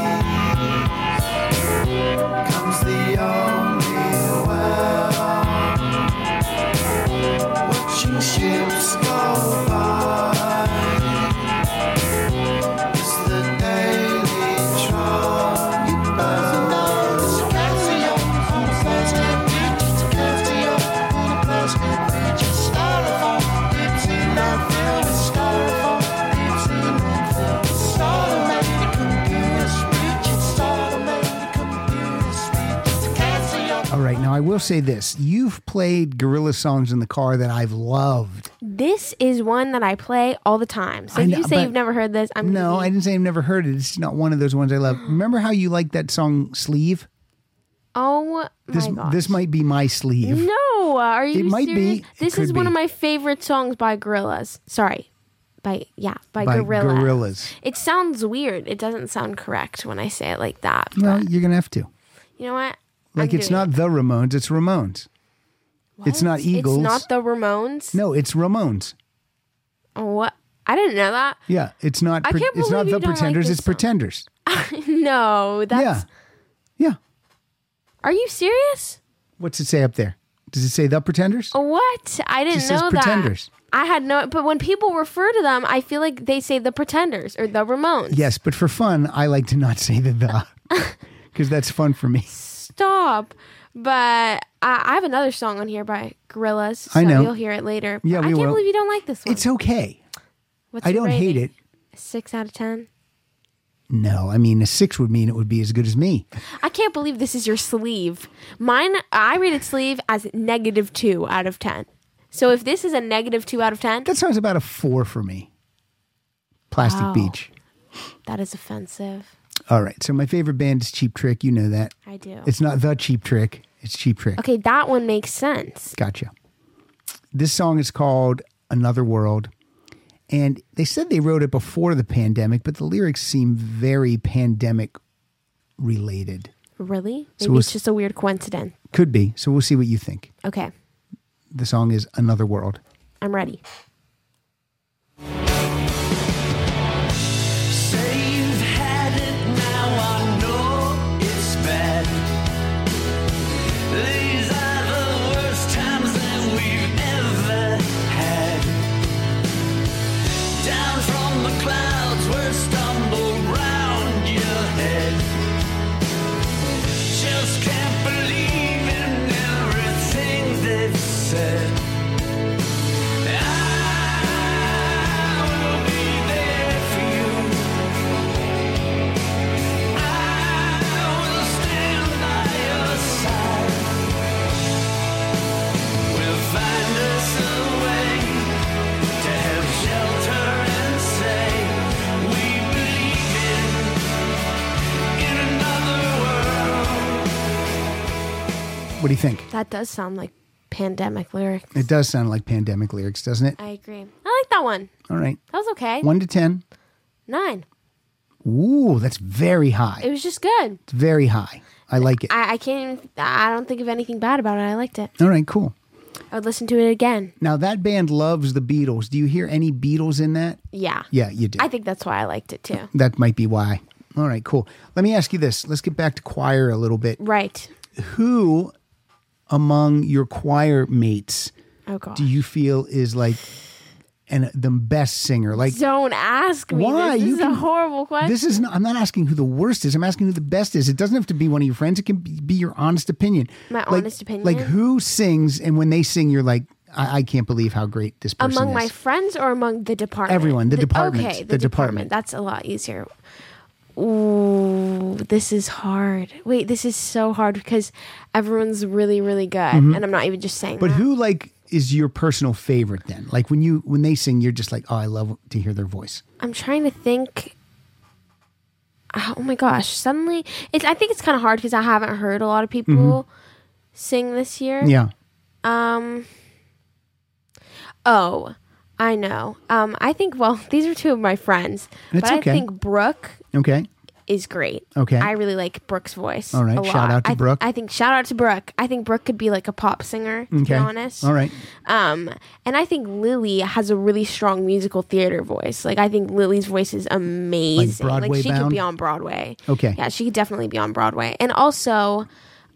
comes the only well. Watching ships go by is the daily trot. You better know it's a Casio on a plastic beach. It's a Casio on a plastic beach. It's styrofoam. It's in that film. It's styrofoam. It's in that film. It's automated computer speech. It's automated computer speech. It's a Casio. All right. Now, I will say this. You've played Gorillaz songs in the car that I've loved. This is one that I play all the time. So I if know, you say but- you've never heard this, I'm No, I gonna be- didn't say I've never heard it. It's not one of those ones I love. Remember how you liked that song Sleeve? Oh This my gosh. this might be my sleeve. No, are you It might serious? be. It This could is one be. of my favorite songs by Gorillaz. Sorry. By By Gorillaz. Gorillaz. It sounds weird. It doesn't sound correct when I say it like that. Well, but you're going to have to. you know what? Like, I'm it's doing not it. the Ramones, it's Ramones. It's not What? Eagles. It's not the Ramones. No, it's Ramones. What? I didn't know that. Yeah, it's not. I can't it's not believe you the don't like Pretenders. this It's song. Pretenders. No, that's. Yeah, yeah. Are you serious? What's it say up there? Does it say the Pretenders? What? I didn't Just says know Pretenders. that. I had no. But when people refer to them, I feel like they say the Pretenders or the Ramones. Yes, but for fun, I like to not say the because that's fun for me. Stop. But I have another song on here by Gorillaz. So I know. You'll hear it later. Yeah, I we can't will. believe you don't like this one. It's okay. What's I your don't hate rating? it. 6 out of 10. No, I mean a 6 would mean it would be as good as me. I can't believe this is your sleeve. Mine, I rated sleeve as -2 out of 10. So if this is a -2 out of 10, That sounds about a 4 for me. Plastic Wow. Beach. that is offensive. All right, so my favorite band is Cheap Trick. You know that. I do. It's not the Cheap Trick. It's Cheap Trick. Okay, that one makes sense. Gotcha. This song is called Another World. And they said they wrote it before the pandemic, but the lyrics seem very pandemic related. Really? So Maybe we'll it's just a weird coincidence. Could be. So we'll see what you think. Okay, The song is Another World. I'm ready. Say you've had it now, I know it's bad. These are the worst times that we've ever had. Down from the clouds, we're stumbled round your head. Just can't believe in everything they've said. What do you think? That does sound like pandemic lyrics. It does sound like pandemic lyrics, doesn't it? I agree. I like that one. All right. That was okay. 1 to 10. 9. Ooh, that's very high. It was just good. It's very high. I like it. I can't even, I don't think of anything bad about it. I liked it. All right, cool. I would listen to it again. Now, that band loves the Beatles. Do you hear any Beatles in that? Yeah. Yeah, you do. I think that's why I liked it too. That might be why. All right, cool. Let me ask you this. Let's get back to choir a little bit. Right. Who among your choir mates Oh, God. do you feel is like the best singer? Like, Don't ask me. Why? This You is can- a horrible question. this is not, I'm not asking who the worst is. I'm asking who the best is. It doesn't have to be one of your friends. It can be your honest opinion. My Like- honest opinion? Like who sings, and when they sing, you're like, I can't believe how great this person Among is. my friends or among the department? Everyone, the department, Okay, the the department. department. That's a lot easier. Ooh, this is hard. Wait, this is so hard because everyone's really, really good, and I'm not even just saying But that. who like is your personal favorite then? Like when they sing, you're just like, oh, I love to hear their voice. I'm trying to think. Oh my gosh! Suddenly, I think it's kind of hard because I haven't heard a lot of people sing this year. Yeah. Oh, I know. I think. Well, these are two of my friends, It's but okay. I think Brooke Okay. is great. Okay. I really like Brooke's voice. All right, a lot. shout out to Brooke. I think shout out to Brooke. I think Brooke could be like a pop singer. To be Okay. honest. All right. And I think Lily has a really strong musical theater voice. Like I think Lily's voice is amazing. Broadway she could bound? be on Broadway. Okay. Yeah, she could definitely be on Broadway. And also,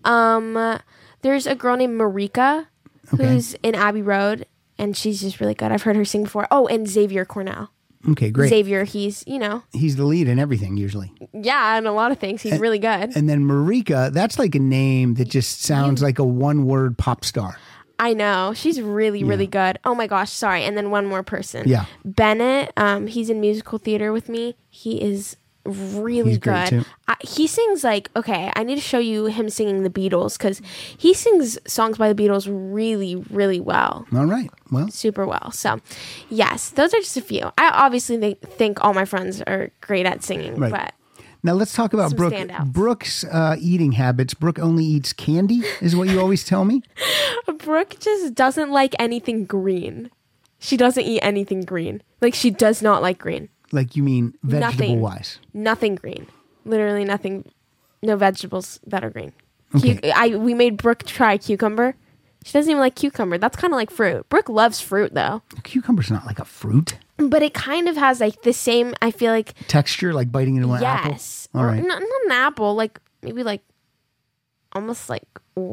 there's a girl named Marika who's in Abbey Road, and she's just really good. I've heard her sing before. Oh, and Xavier Cornell. Okay, great. Xavier, he's He's the lead in everything usually. yeah, and a lot of things. He's really good. And then Marika, that's like a name that just sounds like a one-word pop star. I know. She's really, really good. Oh my gosh, sorry. And then one more person. Yeah. Bennett, he's in musical theater with me. He is really He's great, good. too. He sings like, okay, I need to show you him singing the Beatles because he sings songs by the Beatles really, really well. All right. Well, Super well. So, yes, those are just a few. I obviously think all my friends are great at singing, Right. but now let's talk about Some Brooke. standouts. Brooke's eating habits. Brooke only eats candy, is what you always tell me. Brooke just doesn't like anything green. She doesn't eat anything green. Like, she does not like green. Like you mean Nothing. vegetable-wise. Nothing green. Literally nothing. No vegetables that are green. Okay. We made Brooke try cucumber. She doesn't even like cucumber. That's kind of like fruit. Brooke loves fruit though, Cucumber's not like a fruit. but it kind of has like the same. I feel like Texture, like biting into an apple. yes, All or right. not an apple. Like maybe like almost like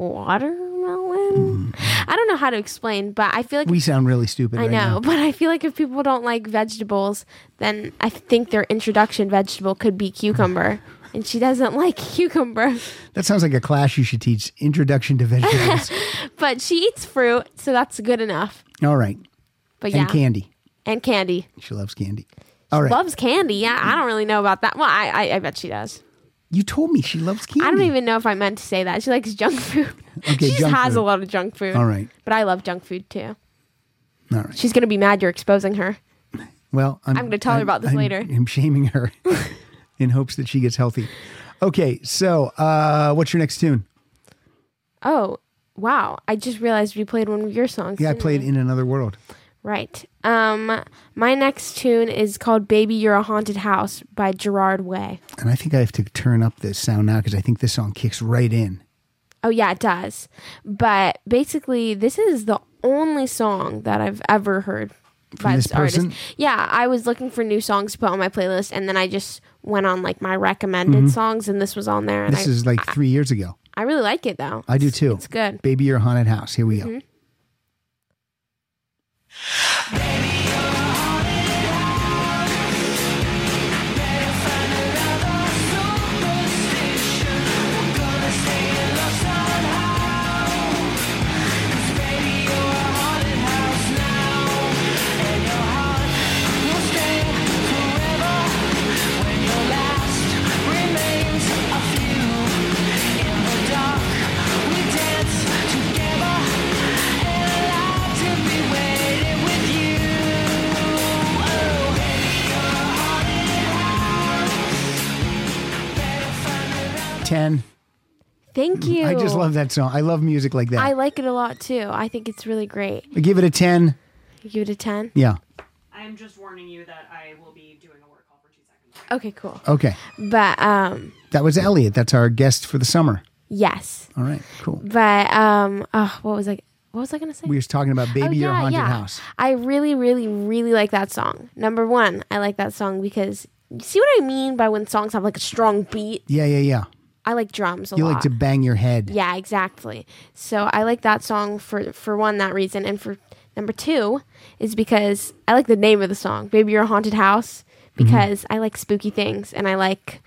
watermelon. I don't know how to explain, but I feel like We sound really stupid I right know, now. but I feel like if people don't like vegetables, then I think their introduction vegetable could be cucumber. And she doesn't like cucumber. That sounds like a class you should teach. Introduction to vegetables. But she eats fruit, so that's good enough. All right. But yeah. And candy. And candy. She loves candy. All right. Loves candy. Yeah, I don't really know about that. Well, I bet she does. You told me she loves candy. I don't even know if I meant to say that. She likes junk food. Okay, she just junk has food. a lot of junk food. All right. But I love junk food too. All right. She's going to be mad you're exposing her. Well, I'm going to tell her about this later. I'm shaming her in hopes that she gets healthy. Okay, so what's your next tune? Oh, wow. I just realized we played one of your songs. Yeah, I didn't played we? In Another World. Right. My next tune is called Baby You're a Haunted House by Gerard Way. And I think I have to turn up the sound now because I think this song kicks right in. Oh, yeah, it does. But basically, this is the only song that I've ever heard by this this artist. person? Yeah, I was looking for new songs to put on my playlist, and then I just went on like my recommended songs, and this was on there. And This is like 3 years ago. I really like it, though. I do too. It's good. Baby, You're a Haunted House. Here we go. Thank you. I just love that song. I love music like that. I like it a lot too. I think it's really great. I give it a 10. You give it a 10? Yeah. I'm just warning you that I will be doing a work call for 2 seconds. Okay, cool. Okay. But That was Elliot. That's our guest for the summer. yes. All right. Cool. But what was I going to say? We were talking about Baby Your Haunted House. I really, really, really like that song. Number one, I like that song because you see what I mean by when songs have like a strong beat? Yeah. I like drums a You lot. like to bang your head. Yeah, exactly. So I like that song for one, that reason. And for number two is because I like the name of the song, Baby Your Haunted House, because I like spooky things and I like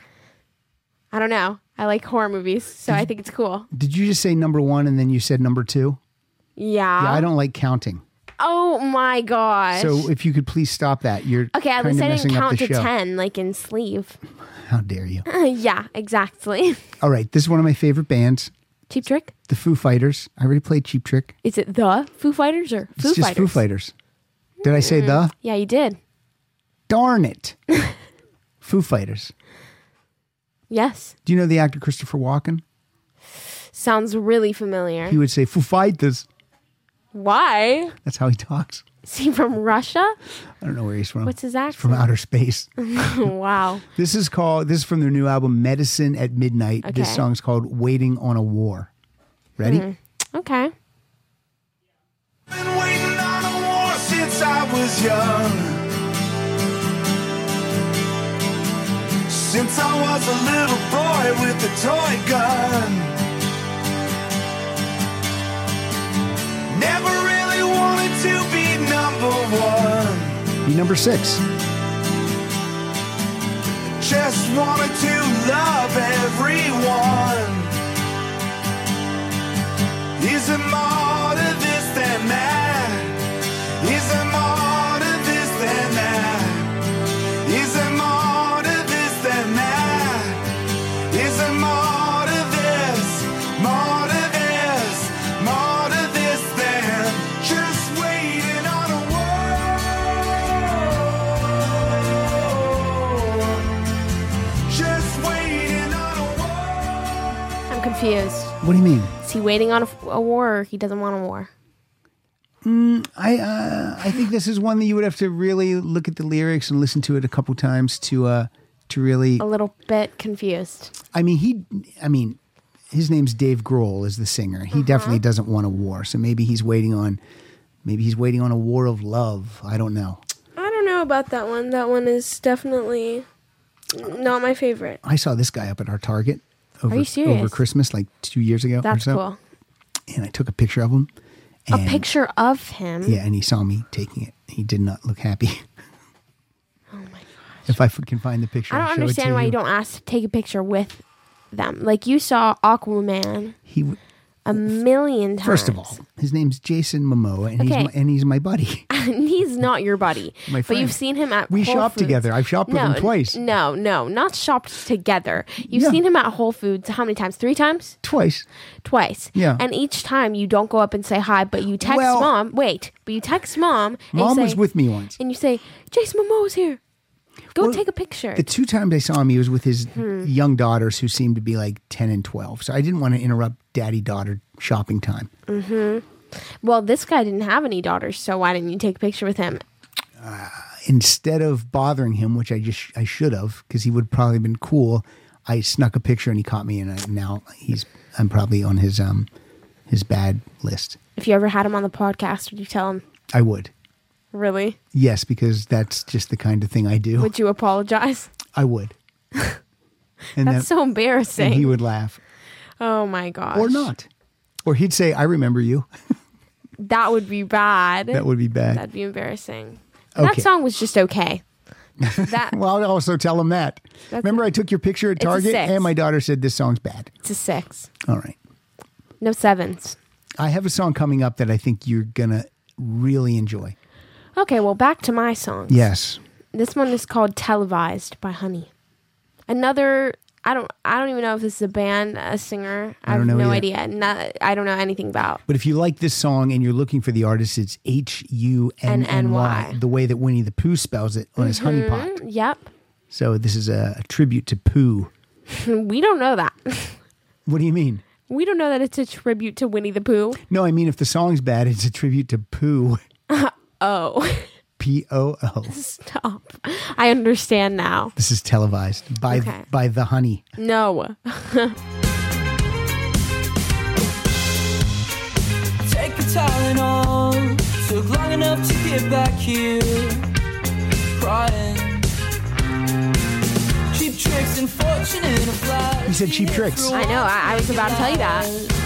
horror movies. So I think it's cool. Did you just say number one and then you said number two? Yeah. Yeah, I don't like counting. Oh my gosh. So if you could please stop that. You're okay, at kind least of I didn't messing up count the to show. 10 like in sleeve. How dare you? Yeah, exactly. All right, this is one of my favorite bands, Cheap Trick? the Foo Fighters. I already played Cheap Trick. Is it the Foo Fighters or It's Foo just Fighters? Foo Fighters. Did I say the? Yeah, you did. Darn it. Foo Fighters. Yes. Do you know the actor Christopher Walken? Sounds really familiar. He would say Foo Fighters. Why? That's how he talks. Is he from Russia? I don't know where he's from. What's his He's from accent? outer space. Wow. This is from their new album, Medicine at Midnight. This Okay. song's called Waiting on a War. Ready? Okay. Been waiting on a war since I was young. Since I was a little boy with a toy gun. Never really wanted to be number one. Be number 6. Just wanted to love everyone. Is there more to this than that? Is there more to this than that? Is there more to this than that? Is there more to this? More to this? More to this than just waiting on a war? Just waiting on a war. I'm confused. What do you mean? Is he waiting on a war or he doesn't want a war? I think this is one that you would have to really look at the lyrics and listen to it a couple times to really. A little bit confused. I mean, his name's Dave Grohl is the singer. He definitely doesn't want a war. So maybe he's waiting on a war of love. I don't know. I don't know about that one. That one is definitely not my favorite. I saw this guy up at our Target over, you serious? over Christmas, like 2 years ago. That's or so. cool. And I took a picture of him. A and- picture of him? Yeah, and he saw me taking it. He did not look happy. Oh my gosh. If I can find the picture, I I'll don't show it understand to why you don't ask to take a picture with them. Like you saw Aquaman He a million times. first of all, his name's Jason Momoa, and Okay. he's my buddy. he's not your buddy. My But friend. you've seen him at We Whole shop Foods. together. I've shopped with him twice. No, not shopped together. You've Yeah. seen him at Whole Foods how many times? 3 times? Twice. Twice. Yeah. And each time you don't go up and say hi, but you text Well- mom. Wait, but you text mom. And Mom you was say, with me once. And you say, Jason Momoa's here. Go Well, take a picture. The 2 times I saw him, he was with his Hmm. young daughters who seemed to be like 10 and 12. So I didn't want to interrupt daddy-daughter shopping time. Well, this guy didn't have any daughters, so why didn't you take a picture with him? Instead of bothering him, which I should have, because he would probably been cool, I snuck a picture and he caught me, and now I'm probably on his bad list. If you ever had him on the podcast, would you tell him? I would. Really? Yes, because that's just the kind of thing I do. Would you apologize? I would. And That's so embarrassing. and he would laugh. Oh my gosh. Or not. Or he'd say, I remember you. That would be bad. That would be bad. That'd be embarrassing. Okay. That song was just okay. That Well, I'll also tell him that. Remember I took your picture at a Target 6. and my daughter said this song's bad. it's a 6. All right. No 7s. I have a song coming up that I think you're going to really enjoy. Okay, well back to my songs. Yes. This one is called Televised by Honey. Another I don't even know if this is a band, a singer. I have don't know no either. idea. I don't know anything about. But if you like this song and you're looking for the artist, it's Hunny, the way that Winnie the Pooh spells it on his honey pot. Yep. So this is a tribute to Pooh. We don't know that. What do you mean? We don't know that it's a tribute to Winnie the Pooh. No, I mean, if the song's bad, it's a tribute to Pooh. Oh, P-O-O. stop. I understand now. This is televised by Okay. by The Honey. No. Take a Tylenol. Took long enough to get back here. Crying. Cheap tricks and fortune in a flash. You said cheap tricks. I know. I was about to tell you that.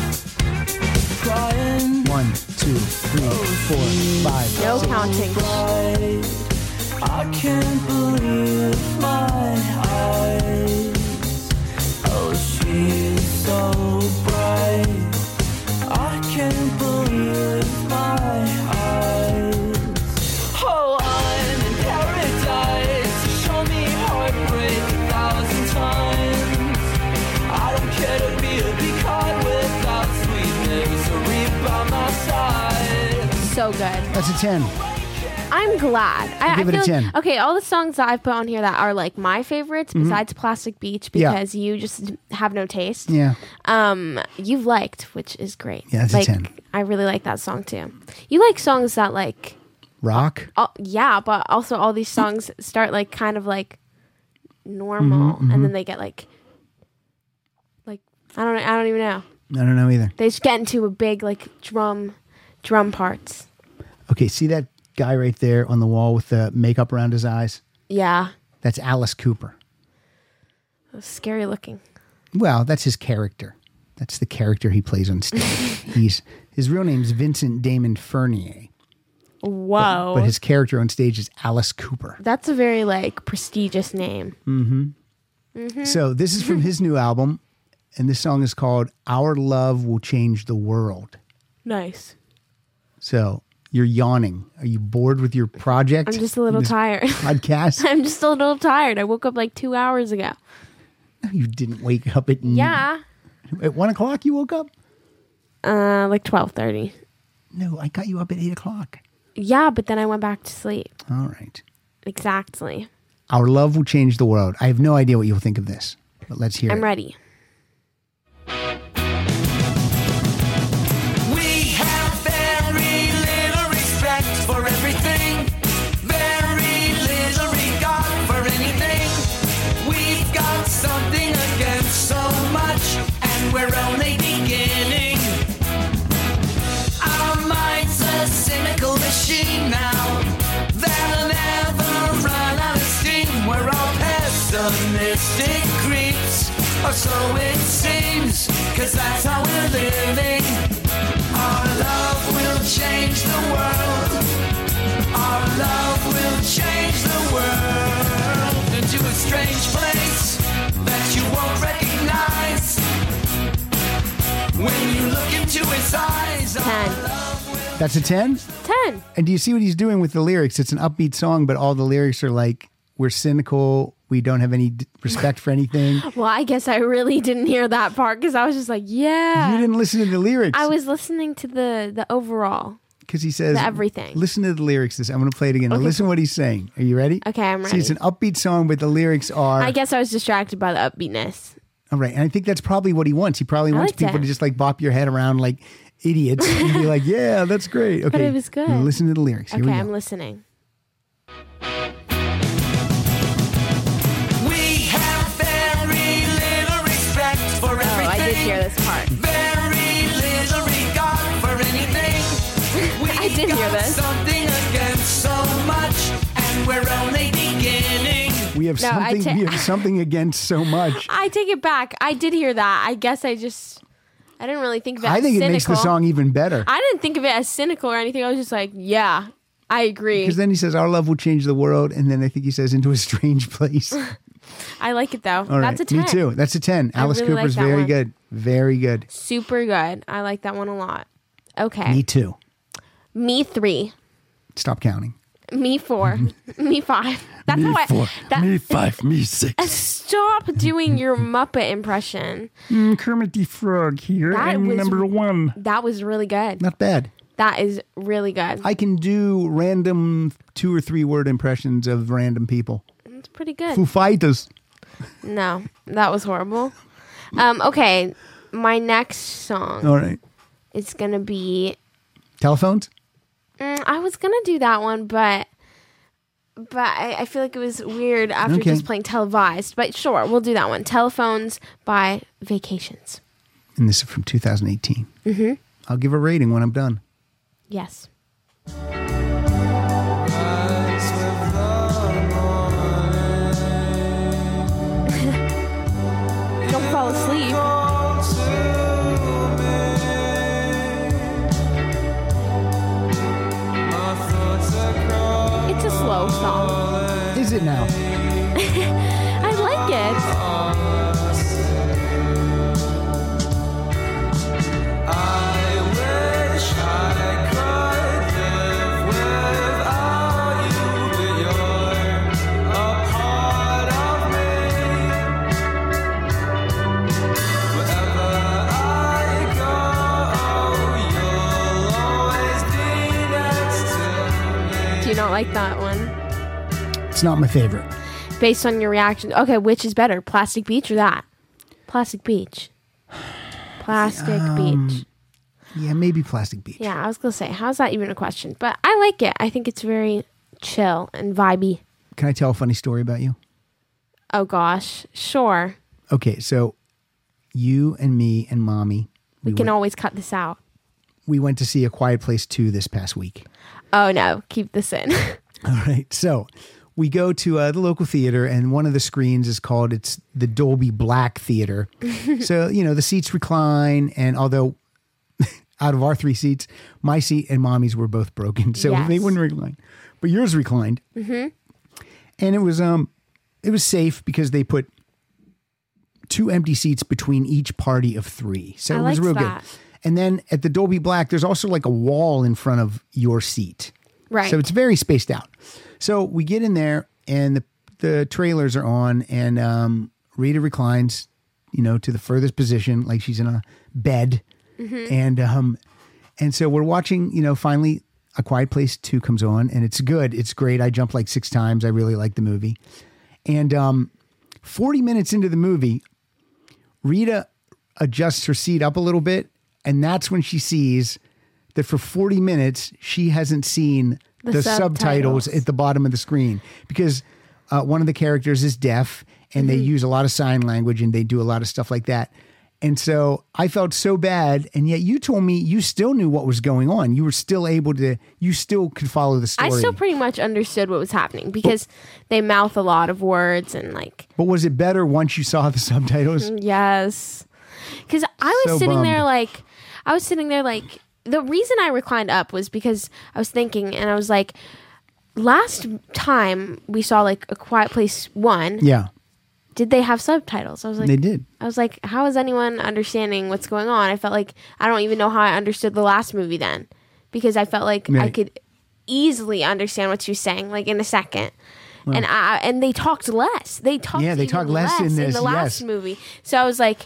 Crying. 1, 2, 3, 4, 5. No 6. counting. Bright. I can't believe my eyes. Oh, she's so bright. I can't believe my eyes. Oh, I'm in paradise. Show me heartbreak 1,000 times. I don't care to be a big heart without sweet misery by my side. So good. That's a 10. I'm glad. I give it a feel 10. Okay, all the songs that I've put on here that are like my favorites, besides Plastic Beach, Yeah. because you just have no taste. Yeah. You've liked, which is great. Yeah, that's a like, 10. I really like that song too. You like songs that like, Rock. yeah, but also all these songs start like kind of like normal, and then they get like I don't even know. I don't know either. They just get into a big like drum parts. Okay, see that guy right there on the wall with the makeup around his eyes? Yeah, That's Alice Cooper. scary looking. Well, that's his character. That's the character he plays on stage. His real name's Vincent Damon Fernier, Whoa, but his character on stage is Alice Cooper. that's a very like prestigious name. So this is from his new album, and this song is called "Our Love Will Change the World." Nice. So you're yawning. Are you bored with your project? I'm just a little This tired. Podcast? I'm just a little tired. I woke up like 2 hours ago. You didn't wake up at Yeah, at 1 o'clock. You woke up? like 12:30. No, I got you up at 8 o'clock. Yeah, but then I went back to sleep. All right. Exactly. Our love will change the world. I have no idea what you'll think of this, but let's hear it. I'm ready. We have very little respect for everything, very little regard for anything. We've got something against so much, and we're only beginning. Our mind's a cynical machine now that'll never run out of steam. We're all pessimistic creeps, or so it seems, 'cause that's how we're living. Our love will change the world. Our love will change the world into a strange place that you won't recognize. When you look into its eyes, our 10. love will. That's a 10? 10. And do you see what he's doing with the lyrics? It's an upbeat song, but all the lyrics are like, we're cynical. We don't have any respect for anything. Well, I guess I really didn't hear that part because I was just like, yeah. You didn't listen to the lyrics. I was listening to the overall. Because he says, The everything. Listen to the lyrics. I'm going to play it again. Now Okay. listen to what he's saying. Are you ready? Okay, I'm See, it's an upbeat song, but the lyrics are. I guess I was distracted by the upbeatness. All right. And I think that's probably what he wants. He probably wants liked people it. to just like bop your head around like idiots and be like, yeah, that's great. Okay. it was good. Now listen to the lyrics. Here Okay, we go. I'm listening. We have very little respect for everything. Oh, I did hear this part. Very little regard for anything. I did hear this. Something against so much, and we're only beginning. We have No, I something. We have something against so much. I take it back. I did hear that. I guess I didn't really think of it I as think cynical. it makes the song even better. I didn't think of it as cynical or anything. I was just like, yeah, I agree. Because then he says, "Our love will change the world," and then I think he says, "Into a strange place." I like it though. All right, That's a 10. me too. That's a 10. I Alice really like Cooper's that very one. good, very good. Super good. I like that one a lot. Okay. Me too. Me 3. Stop counting. Me 4. Me 5. That's Me how I. 4, That, me 5, me 6. Stop doing your Muppet impression. Kermit the Frog here. That I'm was- number 1. That was really good. Not bad. That is really good. I can do random 2 or 3 word impressions of random people. It's pretty good. Foo Fighters. No, that was horrible. Okay. My next song All right. is gonna be. Telephones? I was gonna do that one, but I feel like it was weird after Okay. just playing televised. But sure, we'll do that one. Telephones by Vacations. And this is from 2018. Mm-hmm. I'll give a rating when I'm done. Yes. Don't fall asleep. It's a slow song. Is it now? I like it. Do you not like that one? It's not my favorite. Based on your reaction. Okay, which is better, Plastic Beach or that? Plastic Beach. Plastic Beach. Yeah, maybe Plastic Beach. Yeah, I was going to say, how's that even a question? But I like it. I think it's very chill and vibey. Can I tell a funny story about you? Oh, gosh. Sure. Okay, so you and me and Mommy, We can always cut this out. we went to see A Quiet Place 2 this past week. Oh, no. Keep this in. All right, so we go to the local theater, and one of the screens is called, it's the Dolby Black Theater. So, you know, the seats recline, and although out of our 3 seats, my seat and Mommy's were both broken, so Yes. they wouldn't recline. But yours reclined. Mm-hmm. And it was safe because they put 2 empty seats between each party of 3. So I it was liked real that. good. And then at the Dolby Black, there's also like a wall in front of your seat. Right. So it's very spaced out. So we get in there and the trailers are on, and Rita reclines, you know, to the furthest position, like she's in a bed. Mm-hmm. And so we're watching, you know, finally A Quiet Place 2 comes on, and it's good. It's great. I jumped like 6 times. I really like the movie. And 40 minutes into the movie, Rita adjusts her seat up a little bit, and that's when she sees that for 40 minutes she hasn't seen the subtitles at the bottom of the screen, because one of the characters is deaf, and they use a lot of sign language, and they do a lot of stuff like that. And so I felt so bad, and yet you told me you still knew what was going on. You were still able to, you still could follow the story. I still pretty much understood what was happening because they mouth a lot of words and like. But was it better once you saw the subtitles? Yes. Because I was So sitting there bummed. like, the reason I reclined up was because I was thinking, and I was like, last time we saw like A Quiet Place 1, Yeah, did they have subtitles? I was like, they did. I was like, how is anyone understanding what's going on? I felt like I don't even know how I understood the last movie then, because I felt like I Right. could easily understand what she was saying, like in a second. And they talked less. They talked Yeah, they even talked less in this, the last yes. movie. So I was like,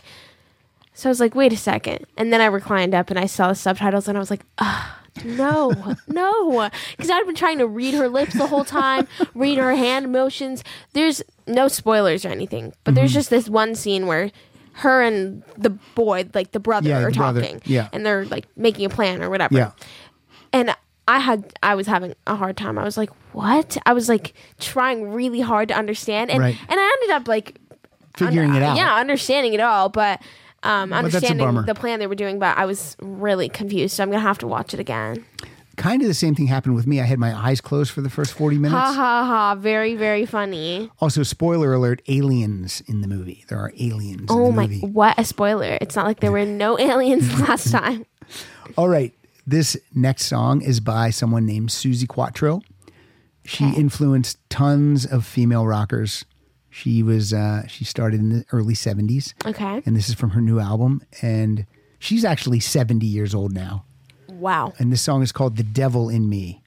wait a second. And then I reclined up and I saw the subtitles and I was like, no, because I'd been trying to read her lips the whole time, read her hand motions. There's no spoilers or anything, but there's just this one scene where her and the boy, like the brother, Yeah, are the brother. talking, Yeah. and they're like making a plan or whatever. Yeah. And I was having a hard time. I was like, what? I was like trying really hard to understand, and Right. and I ended up like Figuring it out. Yeah, understanding it all, but. that's a Understanding bummer. the plan they were doing, but I was really confused, so I'm gonna have to watch it again. Kind of the same thing happened with me. I had my eyes closed for the first 40 minutes. Ha ha ha! Very very funny. Also, spoiler alert, aliens in the movie. There are aliens Oh in the my! movie. What a spoiler! It's not like there were no aliens last time. All right. This next song is by someone named Suzi Quatro. She influenced tons of female rockers. She started in the early 70s. Okay. And this is from her new album. And she's actually 70 years old now. Wow. And this song is called The Devil in Me.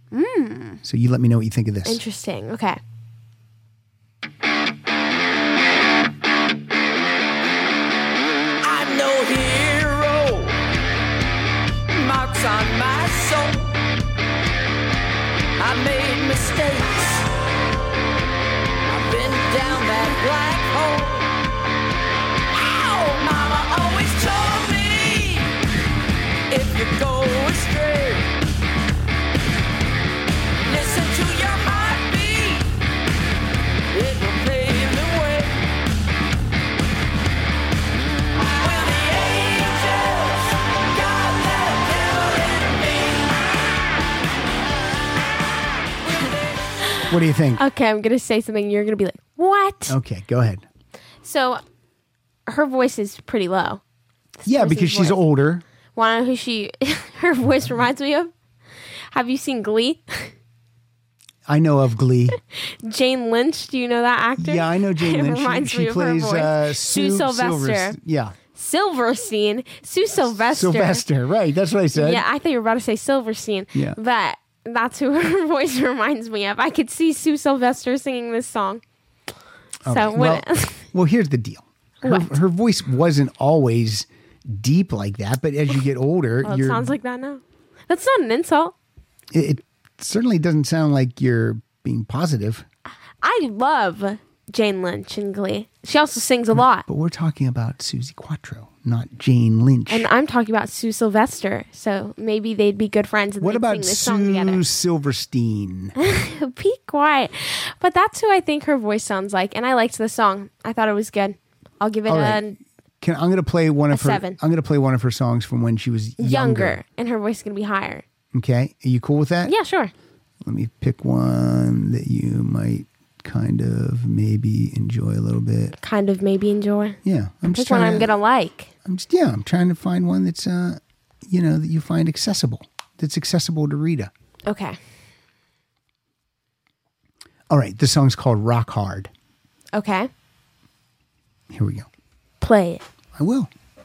So you let me know what you think of this. Interesting. Okay. I'm no hero. Marks on my soul. I made mistakes. I've been down that black hole. Ow, mama always told What do you think? Okay, I'm gonna say something. You're gonna be like, "What?" Okay, go ahead. So, her voice is pretty low. Yeah, person's because she's voice. older. Wanna know who her voice reminds me of? Have you seen Glee? I know of Glee. Jane Lynch. Do you know that actor? Yeah, I know Jane It Lynch. reminds She me of her plays voice. Sue Sylvester. Yeah, Silverstein. Sue Sylvester. Sylvester. Right, that's what I said. Yeah, I thought you were about to say Silverstein. Yeah. But that's who her voice reminds me of. I could see Sue Sylvester singing this song. Okay, So when well, here's the deal. Her voice wasn't always deep like that, but as you get older, well, it sounds like that now. That's not an insult. it certainly doesn't sound like you're being positive. I love Jane Lynch in Glee. She also sings a lot. But we're talking about Susie Quattro, not Jane Lynch. And I'm talking about Sue Sylvester. So maybe they'd be good friends and What they'd about sing this song together. Sue Silverstein? Be quiet. But that's who I think her voice sounds like. And I liked the song. I thought it was good. I'll give it All right. I'm going to play one of her. 7. I'm going to play one of her songs from when she was a younger. And her voice is going to be higher. Okay, are you cool with that? Yeah, sure. Let me pick one that you might kind of maybe enjoy a little bit. Kind of maybe enjoy. Yeah, I'm just Pick one trying I'm going to like. I'm trying to find one that's that you find accessible. That's accessible to Rita. Okay. All right, this song's called Rock Hard. Okay. Here we go. Play it. I will.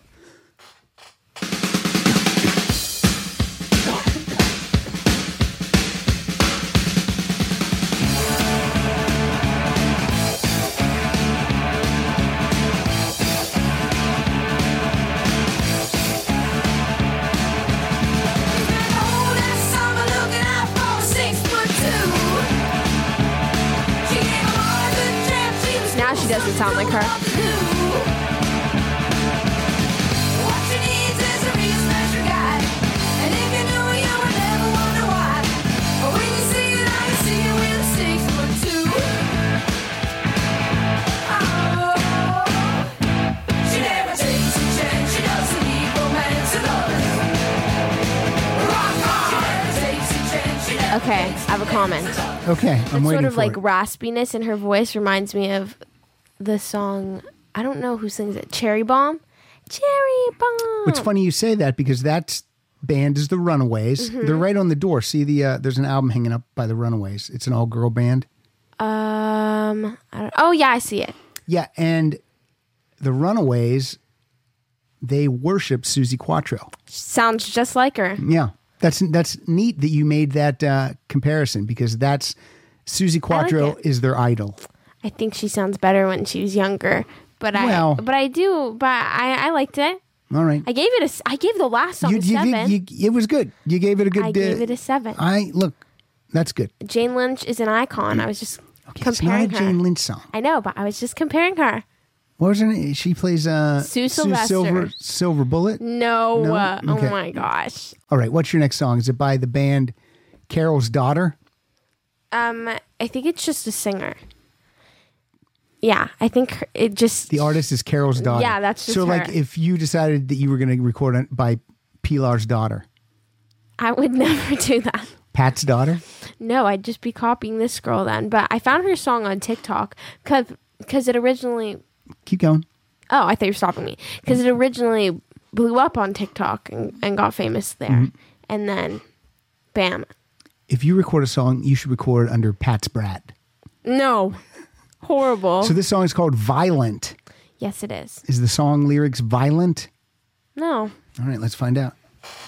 Now she doesn't sound like her. Okay, I have a comment. Okay, I'm That waiting sort of for like it. raspiness in her voice reminds me of the song. I don't know who sings it. Cherry Bomb. Cherry Bomb. It's funny you say that because that band is the Runaways. Mm-hmm. They're right on the door. See there's an album hanging up by the Runaways. It's an all-girl band. Oh yeah, I see it. Yeah, and the Runaways, they worship Susie Quattro. Sounds just like her. Yeah, that's neat that you made that comparison because that's Susie Quattro it. is their idol. I think she sounds better when she was younger. But I liked it. All right, I gave the last song a 7. it was good. You gave it a good. I gave it a 7. That's good. Jane Lynch is an icon. I was just Okay, it's not comparing a her. Jane Lynch song. I know, but I was just comparing her. What was her name? She plays Sue Sylvester. Silver Bullet. No. No? Okay. Oh my gosh. All right, what's your next song? Is it by the band Carol's Daughter? I think it's just a singer. Yeah, I think it just. The artist is Carol's Daughter. Yeah, that's just so. her. Like, if you decided that you were going to record it by Pilar's daughter, I would never do that. Pat's daughter. No, I'd just be copying this girl then. But I found her song on TikTok because it originally. Keep going. Oh, I thought you were stopping me. Because it originally blew up on TikTok and got famous there. Mm-hmm. And then, bam. If you record a song, you should record under Pat's Brat. No. Horrible. So this song is called Violent. Yes, it is. Is the song lyrics violent? No. All right, let's find out.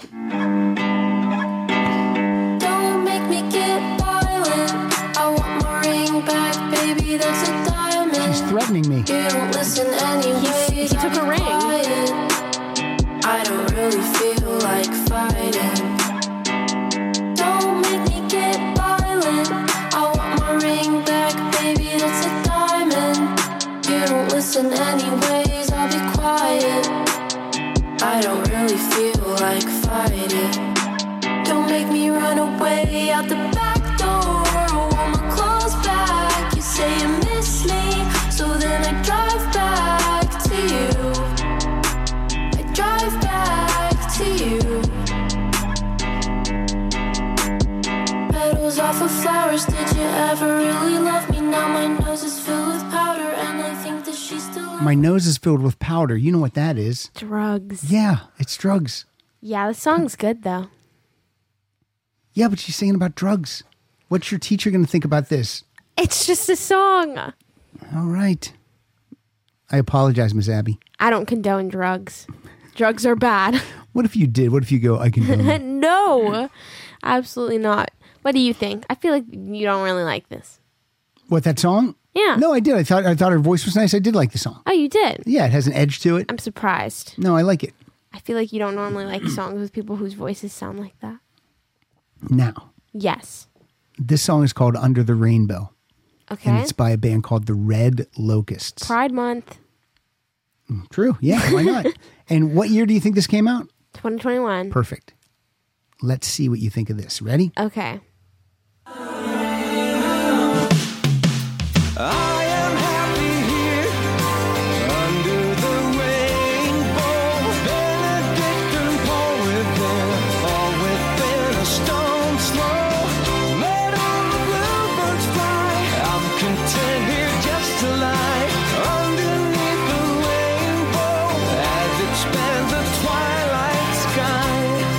Don't make me get violent. I want my ring back, baby. That's a diamond. She's threatening me. You don't listen anyway. He took her ring. I don't really feel like fighting. Don't make me get violent. I want my ring back, baby. That's a diamond. You don't listen anyways. I'll be quiet. I don't really feel like fighting. Don't make me run away out the back door. I want my clothes back. You say you miss me, so then I drive back to you. I drive back to you. My nose is filled with powder. You know what that is. Drugs. Yeah, it's drugs. Yeah, the song's good though. Yeah, but she's singing about drugs. What's your teacher going to think about this? It's just a song. All right. I apologize, Miss Abby. I don't condone drugs. Drugs are bad. What if you did? What if you go, I can No, absolutely not. What do you think? I feel like you don't really like this. What, that song? Yeah. No, I did. I thought her voice was nice. I did like the song. Oh, you did? Yeah, it has an edge to it. I'm surprised. No, I like it. I feel like you don't normally like songs with people whose voices sound like that. Now, Yes. this song is called Under the Rainbow. Okay. And it's by a band called the Red Locusts. Pride Month, True. Yeah, why not? And what year do you think this came out? 2021. Perfect. Let's see what you think of this. Ready? Okay. I am happy here under the rainbow. Benedict and Paul within, all within a stone's throw. Let all the bluebirds fly. I'm content here just to lie underneath the rainbow as it spans the twilight sky.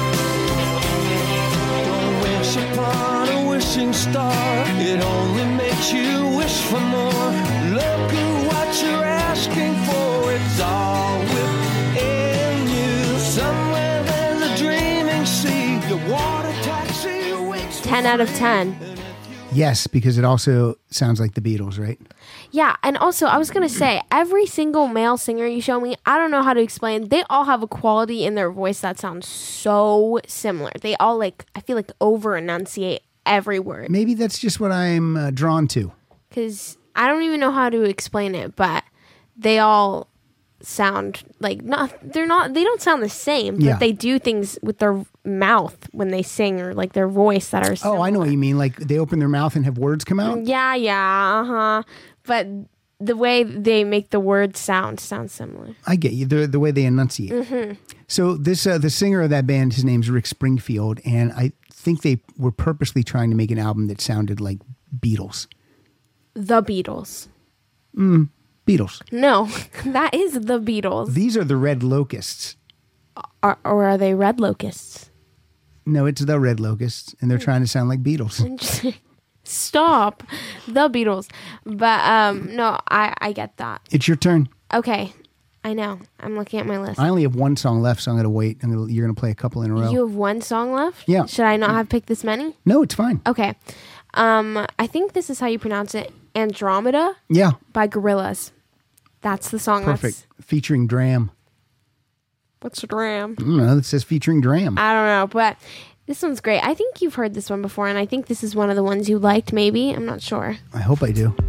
Don't wish upon a wishing star. It only makes you wish for more. Look at what you're asking for. It's all within you. Somewhere there's a dreaming sea. The water taxi waits. 10 out of 10. Yes, because it also sounds like the Beatles, right? Yeah, and also I was going to say, every single male singer you show me, I don't know how to explain. They all have a quality in their voice that sounds so similar. They all I feel like over enunciate every word. Maybe that's just what I'm drawn to. Because I don't even know how to explain it, but they all sound like they don't sound the same, but Yeah. they do things with their mouth when they sing or like their voice that are Oh, I know what you mean. Like they open their mouth and have words come out? Yeah, but the way they make the words sound sounds similar. I get you. The way they enunciate. Mm-hmm. So this the singer of that band, his name's Rick Springfield, and I think they were purposely trying to make an album that sounded like Beatles. The Beatles. Beatles. No, that is the Beatles. These are the Red Locusts. Or are they Red Locusts? No, it's the Red Locusts, and they're trying to sound like Beatles. Interesting. Stop. The Beatles. But no, I get that. It's your turn. Okay. I know. I'm looking at my list. I only have one song left, so I'm going to wait. You're going to play a couple in a row. You have one song left? Yeah. Should I not have picked this many? No, it's fine. Okay. I think this is how you pronounce it. Andromeda Yeah, by Gorillaz. That's the song. perfect. Featuring Dram. What's a dram? I don't know. It says featuring Dram. I don't know, but this one's great. I think you've heard this one before, and I think this is one of the ones you liked, maybe. I'm not sure. I hope I do.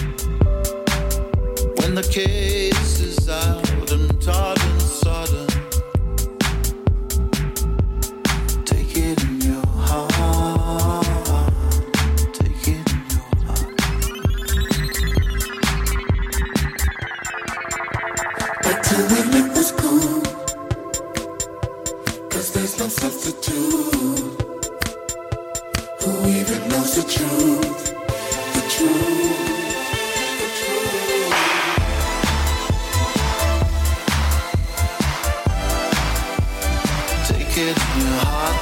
When the case is out and trodden sodden, take it in your heart, take it in your heart. But till we make this cool, 'cause there's no substitute. Who even knows the truth? The truth. Take it in your heart